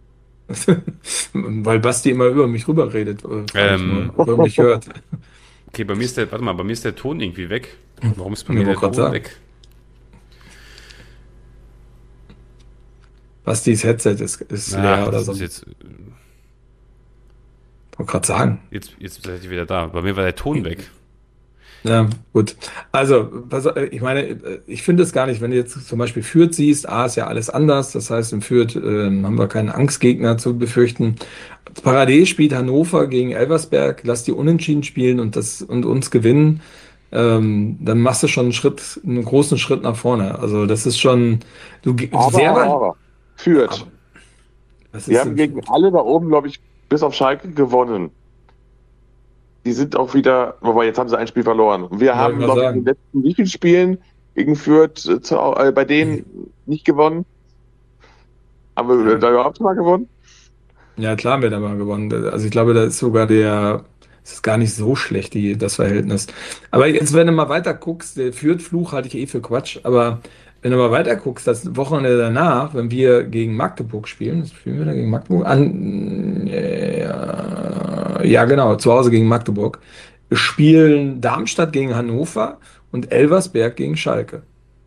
Weil Basti immer über mich rüber redet, äh, frag ich Ähm. nur, ob er mich hört. Okay, bei mir ist der, warte mal, bei mir ist der Ton irgendwie weg. Warum ist bei Ich mir der wollte grad Ton sagen. weg? Bastis Headset ist, ist Ah, leer oder das so. ist jetzt, Ich wollte gerade sagen. jetzt, jetzt seid ihr wieder da. Bei mir war der Ton weg. Ja, gut. Also, pass auf, ich meine, ich finde es gar nicht, wenn du jetzt zum Beispiel Fürth siehst, A ist ja alles anders, das heißt, in Fürth äh, haben wir keinen Angstgegner zu befürchten. Parallel spielt Hannover gegen Elversberg, lass die unentschieden spielen und das und uns gewinnen, ähm, dann machst du schon einen Schritt, einen großen Schritt nach vorne. Also das ist schon, du ge- Aber, sehr aber, weit- aber. Fürth. Was Die ist haben denn gegen alle da oben, glaube ich, bis auf Schalke gewonnen. Die sind auch wieder, wobei jetzt haben sie ein Spiel verloren. Und wir haben, ich mal glaube ich, in sagen. den letzten wie vielen Spielen gegen Fürth äh, zu, äh, bei denen nicht gewonnen. Haben wir da überhaupt schon mal gewonnen? Ja, klar haben wir da mal gewonnen. Also ich glaube, da ist sogar der, es ist gar nicht so schlecht, die, das Verhältnis. Aber jetzt, wenn du mal weiter guckst, der Fürth-Fluch halte ich eh für Quatsch, aber wenn du mal weiter guckst, das Wochenende danach, wenn wir gegen Magdeburg spielen, spielen wir da gegen Magdeburg? An, äh, ja, genau, zu Hause gegen Magdeburg, spielen Darmstadt gegen Hannover und Elversberg gegen Schalke.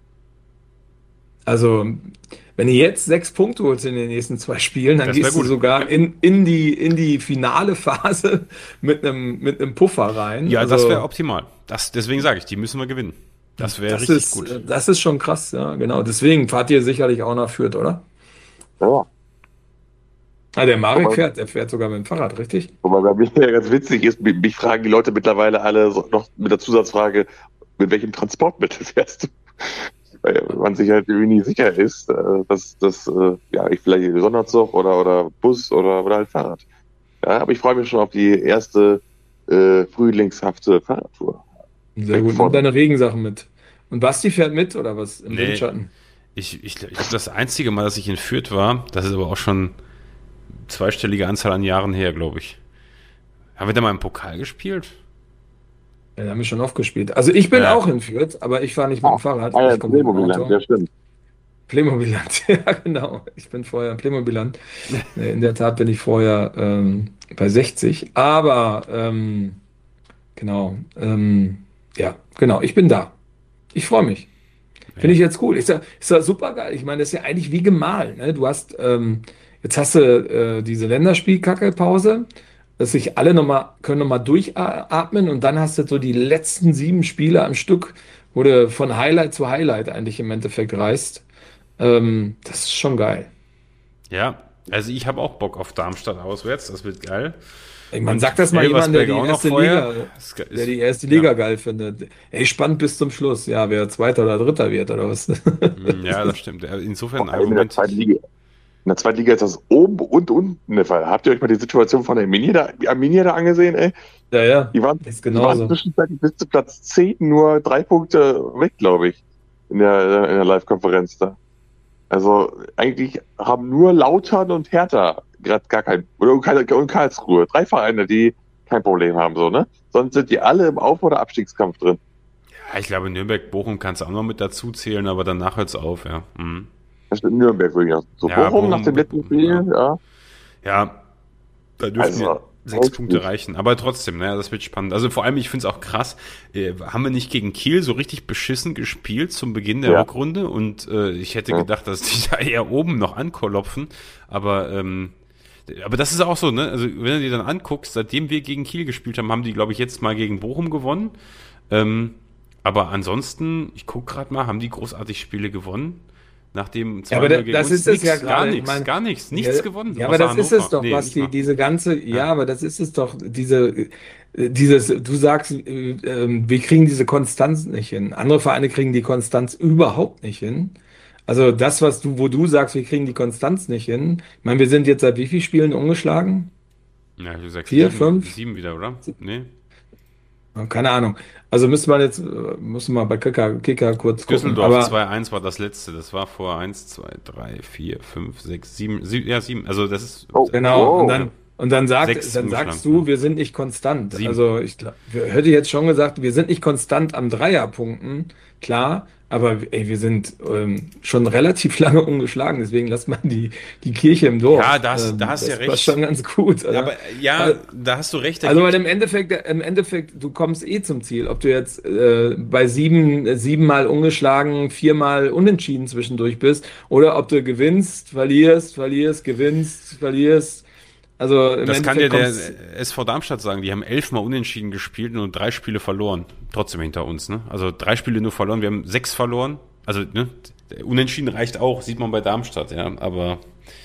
Also, wenn du jetzt sechs Punkte holst in den nächsten zwei Spielen, dann Das wär gehst du gut. sogar in, in die, in die finale Phase mit einem, mit einem Puffer rein. Ja, also, das wäre optimal. Das, deswegen sage ich, die müssen wir gewinnen. Das wäre das richtig ist, gut. das ist schon krass, ja, genau. Deswegen fahrt ihr sicherlich auch nach Fürth, oder? Ja. Ah, der Marek Aber- fährt, der fährt sogar mit dem Fahrrad, richtig? Wobei bei mir ja ganz witzig ist, mich mich fragen die Leute mittlerweile alle so noch mit der Zusatzfrage, mit welchem Transportmittel fährst du? Weil man sich halt irgendwie nie sicher ist, äh, dass das, äh, ja, ich vielleicht Sonderzug oder, oder Bus oder, oder halt Fahrrad. Ja, aber ich freue mich schon auf die erste äh, frühlingshafte Fahrradtour. Sehr Weg gut. von- Nimm deine Regensachen mit. Und Basti fährt mit, oder was? Im Nee. Windschatten? Ich, ich, ich glaube, das einzige Mal, dass ich in Fürth war, das ist aber auch schon zweistellige Anzahl an Jahren her, glaube ich. Haben wir da mal im Pokal gespielt? Ja, da haben wir schon oft gespielt. Also ich bin Ja. auch in Fürth, aber ich fahre nicht mit dem Fahrrad. Ah, ja, ich komme mit dem Playmobil-Land, Auto. ja, stimmt. Playmobiland, ja genau. Ich bin vorher im Playmobiland. In der Tat bin ich vorher ähm, bei sechzig. Aber ähm, genau, ähm, ja, genau, ich bin da. Ich freue mich. Finde ich jetzt cool. Ist ja, ist ja super geil. Ich meine, das ist ja eigentlich wie gemahlen. Ne? Du hast, ähm, jetzt hast du äh, diese Länderspielkackelpause, dass sich alle nochmal, können nochmal durchatmen und dann hast du so die letzten sieben Spiele am Stück, wo du von Highlight zu Highlight eigentlich im Endeffekt reist. Ähm, das ist schon geil. Ja, also ich habe auch Bock auf Darmstadt auswärts, das wird geil. Ich meine, Und sag das mal jemand, der Elversberg die auch noch erste vorher. Liga, Das ist- der die erste ja. Liga geil findet. Ey, spannend bis zum Schluss. Ja, wer Zweiter oder Dritter wird oder was. Ja, das stimmt. Insofern ein Vor allem in der Argument. zweiten Liga. In der zweiten Liga ist das oben und unten der Fall. Habt ihr euch mal die Situation von der Arminia da, die Arminia da angesehen, ey? Ja, ja. Die waren, ist die waren genauso. zwischenzeitlich bis zu Platz zehn nur drei Punkte weg, glaube ich, in der, in der Live-Konferenz da. Also eigentlich haben nur Lautern und Hertha gerade gar kein, oder und Karlsruhe, drei Vereine, die kein Problem haben, so, ne? Sonst sind die alle im Auf- oder Abstiegskampf drin. Ja, ich glaube, Nürnberg, Bochum kannst du auch noch mit dazu zählen, aber danach hört's auf, ja. Mhm. Das stimmt, Nürnberg würde ich auch. So, Ja, Bochum, Bochum, nach dem letzten Spiel, ja. Ja, da dürften Also, ja sechs alles Punkte gut. reichen. Aber trotzdem, naja, das wird spannend. Also vor allem, ich finde es auch krass, äh, haben wir nicht gegen Kiel so richtig beschissen gespielt zum Beginn der Ja. Rückrunde und äh, ich hätte Ja. gedacht, dass die da eher oben noch anklopfen, aber ähm, aber das ist auch so, ne? Also wenn du dir dann anguckst, seitdem wir gegen Kiel gespielt haben, haben die, glaube ich, jetzt mal gegen Bochum gewonnen. Ähm, aber ansonsten, ich gucke gerade mal, haben die großartig Spiele gewonnen? Nachdem Ja, aber zweimal da- gegen das uns ist es nichts, ja gar gerade. Ich nichts, mein- gar nichts, nichts ja, gewonnen. Ja, aber außer das ist Hannover. es doch, Nee, was nicht die, mal. diese ganze, ja, Ja. aber das ist es doch, diese, äh, dieses, du sagst, äh, äh, wir kriegen diese Konstanz nicht hin. Andere Vereine kriegen die Konstanz überhaupt nicht hin. Also das, was du, wo du sagst, wir kriegen die Konstanz nicht hin. Ich meine, wir sind jetzt seit wie vielen Spielen ungeschlagen? Ja, du sagst Vier, sieben, fünf? sieben wieder, oder? Nee. Keine Ahnung. Also müsste man jetzt, äh, muss man bei Kicker, Kicker kurz gucken. Düsseldorf Aber zwei eins war das letzte. Das war vor eins, zwei, drei, vier, fünf, sechs, sieben, sieben, ja, sieben. Also das ist. Oh. genau, Oh. und dann, und dann, sagt, Sechs dann ungeschlagen. sagst du, wir sind nicht konstant. Sieben. Also ich glaub, wir- hätte jetzt schon gesagt, wir sind nicht konstant am Dreierpunkten, klar, aber ey, wir sind ähm, schon relativ lange ungeschlagen, deswegen lässt man die, die Kirche im Dorf. Ja, da hast- Ähm, da hast du ja das recht. passt schon ganz gut. Ja, oder? aber ja, Also- da hast du recht. Da Also gibt- weil im Endeffekt, im Endeffekt, du kommst eh zum Ziel. Ob du jetzt äh, bei sieben, äh, siebenmal ungeschlagen, viermal unentschieden zwischendurch bist, oder ob du gewinnst, verlierst, verlierst, gewinnst, verlierst. Also im das kann dir Endeffekt der kommst- S V Darmstadt sagen. Die haben elfmal unentschieden gespielt und nur drei Spiele verloren. Trotzdem hinter uns, ne? Also drei Spiele nur verloren. Wir haben sechs verloren. Also, ne? Unentschieden reicht auch, sieht man bei Darmstadt, ja. Aber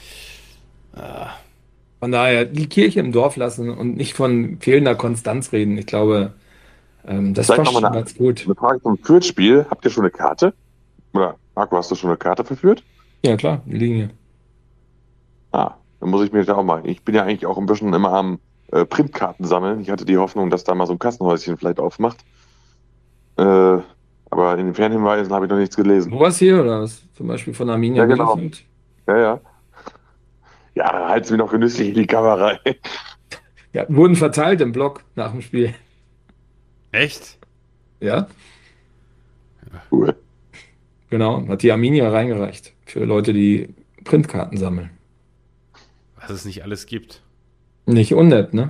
Von daher die Kirche im Dorf lassen und nicht von fehlender Konstanz reden. Ich glaube, ähm, das Vielleicht passt noch mal schon eine- ganz gut. Eine Frage zum Fürth-Spiel. Habt ihr schon eine Karte? Oder Marco, hast du schon eine Karte für Fürth? Ja klar, die Linie. Ah, dann muss ich mir das auch mal. Ich bin ja eigentlich auch ein bisschen immer am äh, Printkarten sammeln. Ich hatte die Hoffnung, dass da mal so ein Kassenhäuschen vielleicht aufmacht. Äh, aber in den Fernhinweisen habe ich noch nichts gelesen. Wo war's hier oder was? Zum Beispiel von Arminia Ja, genau. Bielefeld? Ja, ja. Ja, halt's mir noch genüsslich in die Kamera. Ja, wurden verteilt im Block nach dem Spiel. echt? Ja, Cool. genau. Hat die Arminia reingereicht für Leute, die Printkarten sammeln. Was es nicht alles gibt. Nicht unnett, ne?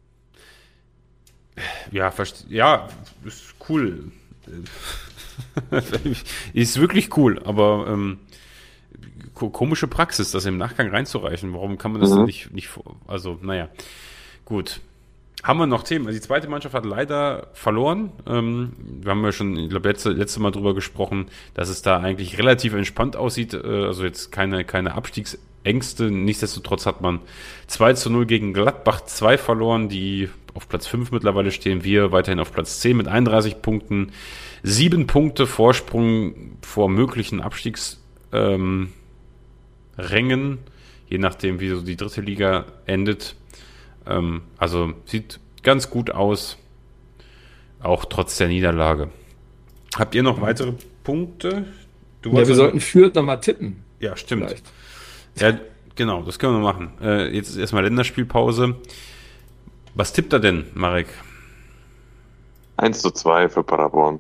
Ja, verste- ja, ist cool. Ist wirklich cool, aber ähm, ko- komische Praxis, das im Nachgang reinzureichen. Warum kann man das Mhm. denn nicht, nicht vor? Also, naja, gut. Haben wir noch Themen? Also die zweite Mannschaft hat leider verloren. Ähm, wir haben ja schon, ich glaube, letzte, letzte Mal drüber gesprochen, dass es da eigentlich relativ entspannt aussieht. Äh, also jetzt keine, keine Abstiegsängste. Nichtsdestotrotz hat man zwei zu null gegen Gladbach zwei verloren, die auf Platz fünf mittlerweile stehen. Wir weiterhin auf Platz zehn mit einunddreißig Punkten. Sieben Punkte Vorsprung vor möglichen Abstiegsrängen. Ähm, Rängen, je nachdem, wie so die dritte Liga endet. Ähm, also sieht ganz gut aus, auch trotz der Niederlage. Habt ihr noch weitere Punkte? Du Ja, wir wolltest- sollten Fürth nochmal tippen. ja, stimmt. Vielleicht. Ja, genau, das können wir noch machen. Äh, jetzt ist erstmal Länderspielpause. Was tippt er denn, Marek? eins zu zwei für Paderborn.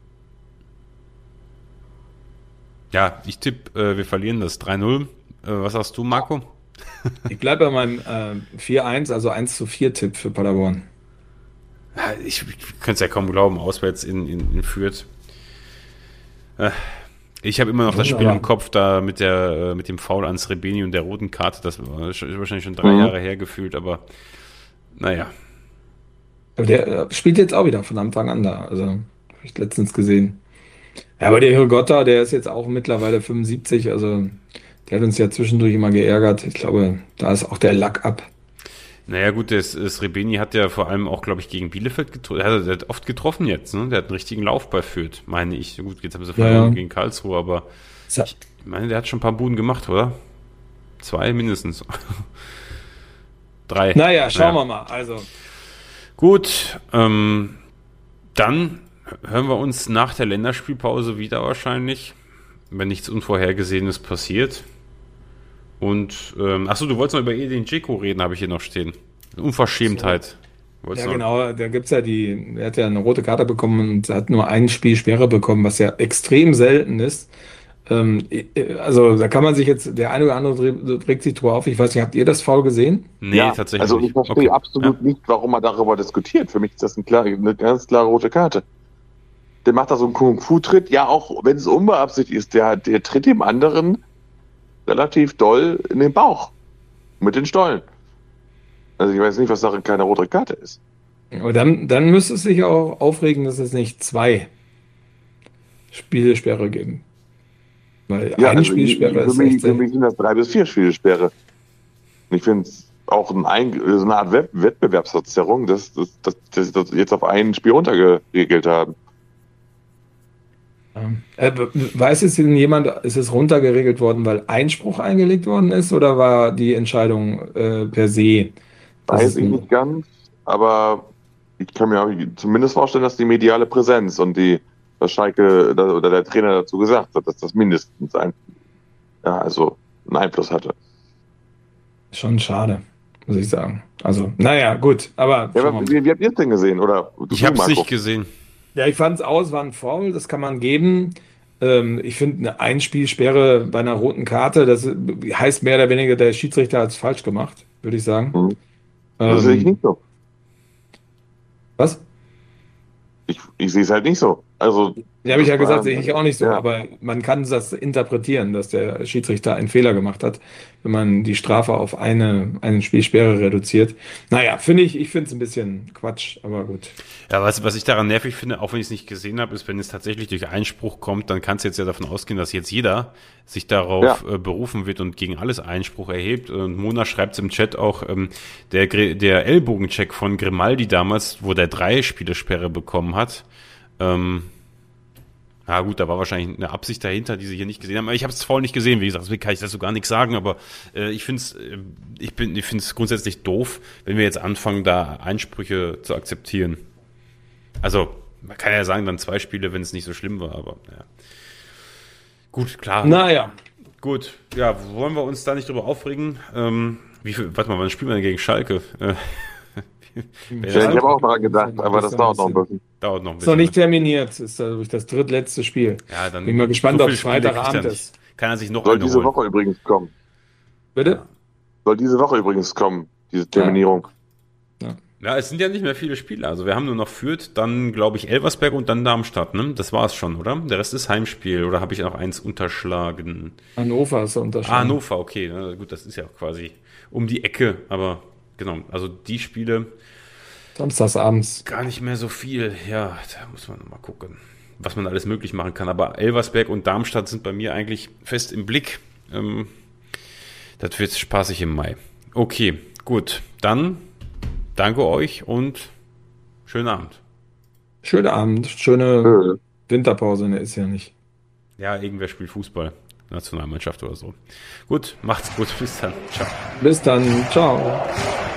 Ja, ich tippe, äh, wir verlieren das drei null. Äh, was sagst du, Marco? Ich bleibe bei meinem äh, vier eins, also eins zu vier Tipp für Paderborn. Ja, Ich, ich könnte es ja kaum glauben, auswärts in, in, in Fürth. Äh, Ich habe immer noch das Spiel Wunderbar. im Kopf da mit der äh, mit dem Foul an Srebeni und der roten Karte. Das war schon, wahrscheinlich schon drei Mhm. Jahre her gefühlt, aber naja. Aber der äh, spielt jetzt auch wieder von Anfang an da. Also, habe ich letztens gesehen. Ja, aber der Hirgotta, der ist jetzt auch mittlerweile fünfundsiebzig. Also, der hat uns ja zwischendurch immer geärgert. Ich glaube, da ist auch der Lack ab. Naja gut, der Srebeni hat ja vor allem auch, glaube ich, gegen Bielefeld getroffen. Der, der hat oft getroffen jetzt, ne? Der hat einen richtigen Lauf bei Fürth, meine ich. Gut, jetzt haben sie verloren Ja, ja. gegen Karlsruhe, aber Sa- ich meine, der hat schon ein paar Buden gemacht, oder? Zwei mindestens. Drei. Naja, schauen ja. wir mal. Also. Gut, ähm, dann hören wir uns nach der Länderspielpause wieder wahrscheinlich, wenn nichts Unvorhergesehenes passiert. Und, ähm, achso, du wolltest noch über Edin Dzeko reden, habe ich hier noch stehen. Unverschämtheit. Ja, genau, da gibt's ja die, er hat ja eine rote Karte bekommen und hat nur ein Spiel Sperre bekommen, was ja extrem selten ist. Ähm, also da kann man sich jetzt, der eine oder andere regt sich drüber auf, ich weiß nicht, habt ihr das Foul gesehen? Nee, ja, tatsächlich also ich nicht. verstehe Okay. absolut Ja. nicht, warum man darüber diskutiert. Für mich ist das ein klar, eine ganz klare rote Karte. Der macht da so einen Kung-Fu-Tritt, ja, auch wenn es unbeabsichtigt ist, der, der tritt dem anderen relativ doll in den Bauch. Mit den Stollen. Also ich weiß nicht, was darin keine rote Karte ist. Aber dann, dann müsste es sich auch aufregen, dass es nicht zwei Spielsperre geben. Weil Ja, eine also Spielsperre für ist mich, echt für mich sind das drei bis vier Spielsperre. Und ich finde es auch ein, ein, so eine Art Wett Wettbewerbsverzerrung, dass, dass, dass, dass sie das jetzt auf ein Spiel runtergeregelt haben. Äh, weiß es denn jemand, ist es runtergeregelt worden, weil Einspruch eingelegt worden ist oder war die Entscheidung äh, per se? dass Weiß es ich ein- nicht ganz, aber ich kann mir auch zumindest vorstellen, dass die mediale Präsenz und die, was Schalke oder der Trainer dazu gesagt hat, dass das mindestens ein, ja, also einen Einfluss hatte. Schon schade, muss ich sagen. Also, naja, gut, aber Ja, schauen wir aber mal. wie, wie habt ihr es denn gesehen? Oder Ich du, habe es Marco? nicht gesehen. Ja, ich fand es aus, war ein Foul, das kann man geben. Ähm, ich finde, eine Einspielsperre bei einer roten Karte, das heißt mehr oder weniger, der Schiedsrichter hat es falsch gemacht, würde ich sagen. Hm. Das sehe ich Ähm, nicht so. was? Ich, ich sehe es halt nicht so. Also, Ja, habe ich ja das war- gesagt, sehe ich auch nicht so, ja. aber man kann das interpretieren, dass der Schiedsrichter einen Fehler gemacht hat, wenn man die Strafe auf eine, eine Spielsperre reduziert. Naja, finde ich, ich finde es ein bisschen Quatsch, aber gut. Ja, was, was ich daran nervig finde, auch wenn ich es nicht gesehen habe, ist, wenn es tatsächlich durch Einspruch kommt, dann kannst du jetzt ja davon ausgehen, dass jetzt jeder sich darauf Ja. äh, berufen wird und gegen alles Einspruch erhebt. Und Mona schreibt es im Chat auch, ähm, der, Gre- der Ellbogencheck von Grimaldi damals, wo der drei Spielesperre bekommen hat, ähm, na gut, da war wahrscheinlich eine Absicht dahinter, die sie hier nicht gesehen haben. Aber ich habe es vorhin nicht gesehen, wie gesagt, deswegen kann ich dazu gar nichts sagen. Aber äh, ich finde es äh, ich bin, ich finde es grundsätzlich doof, wenn wir jetzt anfangen, da Einsprüche zu akzeptieren. Also, man kann ja sagen, dann zwei Spiele, wenn es nicht so schlimm war, aber ja. Gut, klar. Naja, Gut, ja, wollen wir uns da nicht drüber aufregen? Ähm, wie viel, warte mal, wann spielen wir denn gegen Schalke? Äh, Ja, ich habe auch daran gedacht, aber das dauert noch ein bisschen. dauert noch ein ist bisschen. noch nicht terminiert, ist glaube ich das drittletzte Spiel. Ja, dann Bin mal gespannt, so ob viele es Spiele kriegt er Freitagabend nicht. ist. Kann er sich noch Soll eine diese holen. Woche übrigens kommen. Bitte? Soll diese Woche übrigens kommen, diese Terminierung. Ja, es sind ja nicht mehr viele Spiele. Also wir haben nur noch Fürth, dann glaube ich Elversberg und dann Darmstadt, ne? Das war es schon, oder? Der Rest ist Heimspiel. Oder habe ich noch eins unterschlagen? Hannover ist der Ah, Unterschied. Hannover, okay. Na, gut, das ist ja auch quasi um die Ecke. Aber genau, also die Spiele Samstagsabends. gar nicht mehr so viel. Ja, da muss man mal gucken, was man alles möglich machen kann. Aber Elversberg und Darmstadt sind bei mir eigentlich fest im Blick. Ähm, das wird spaßig im Mai. Okay, gut. Dann danke euch und schönen Abend. Schönen Abend, schöne Winterpause, ne, ist ja nicht. Ja, irgendwer spielt Fußball. Nationalmannschaft oder so. Gut, macht's gut. Bis dann. Ciao. Bis dann, ciao.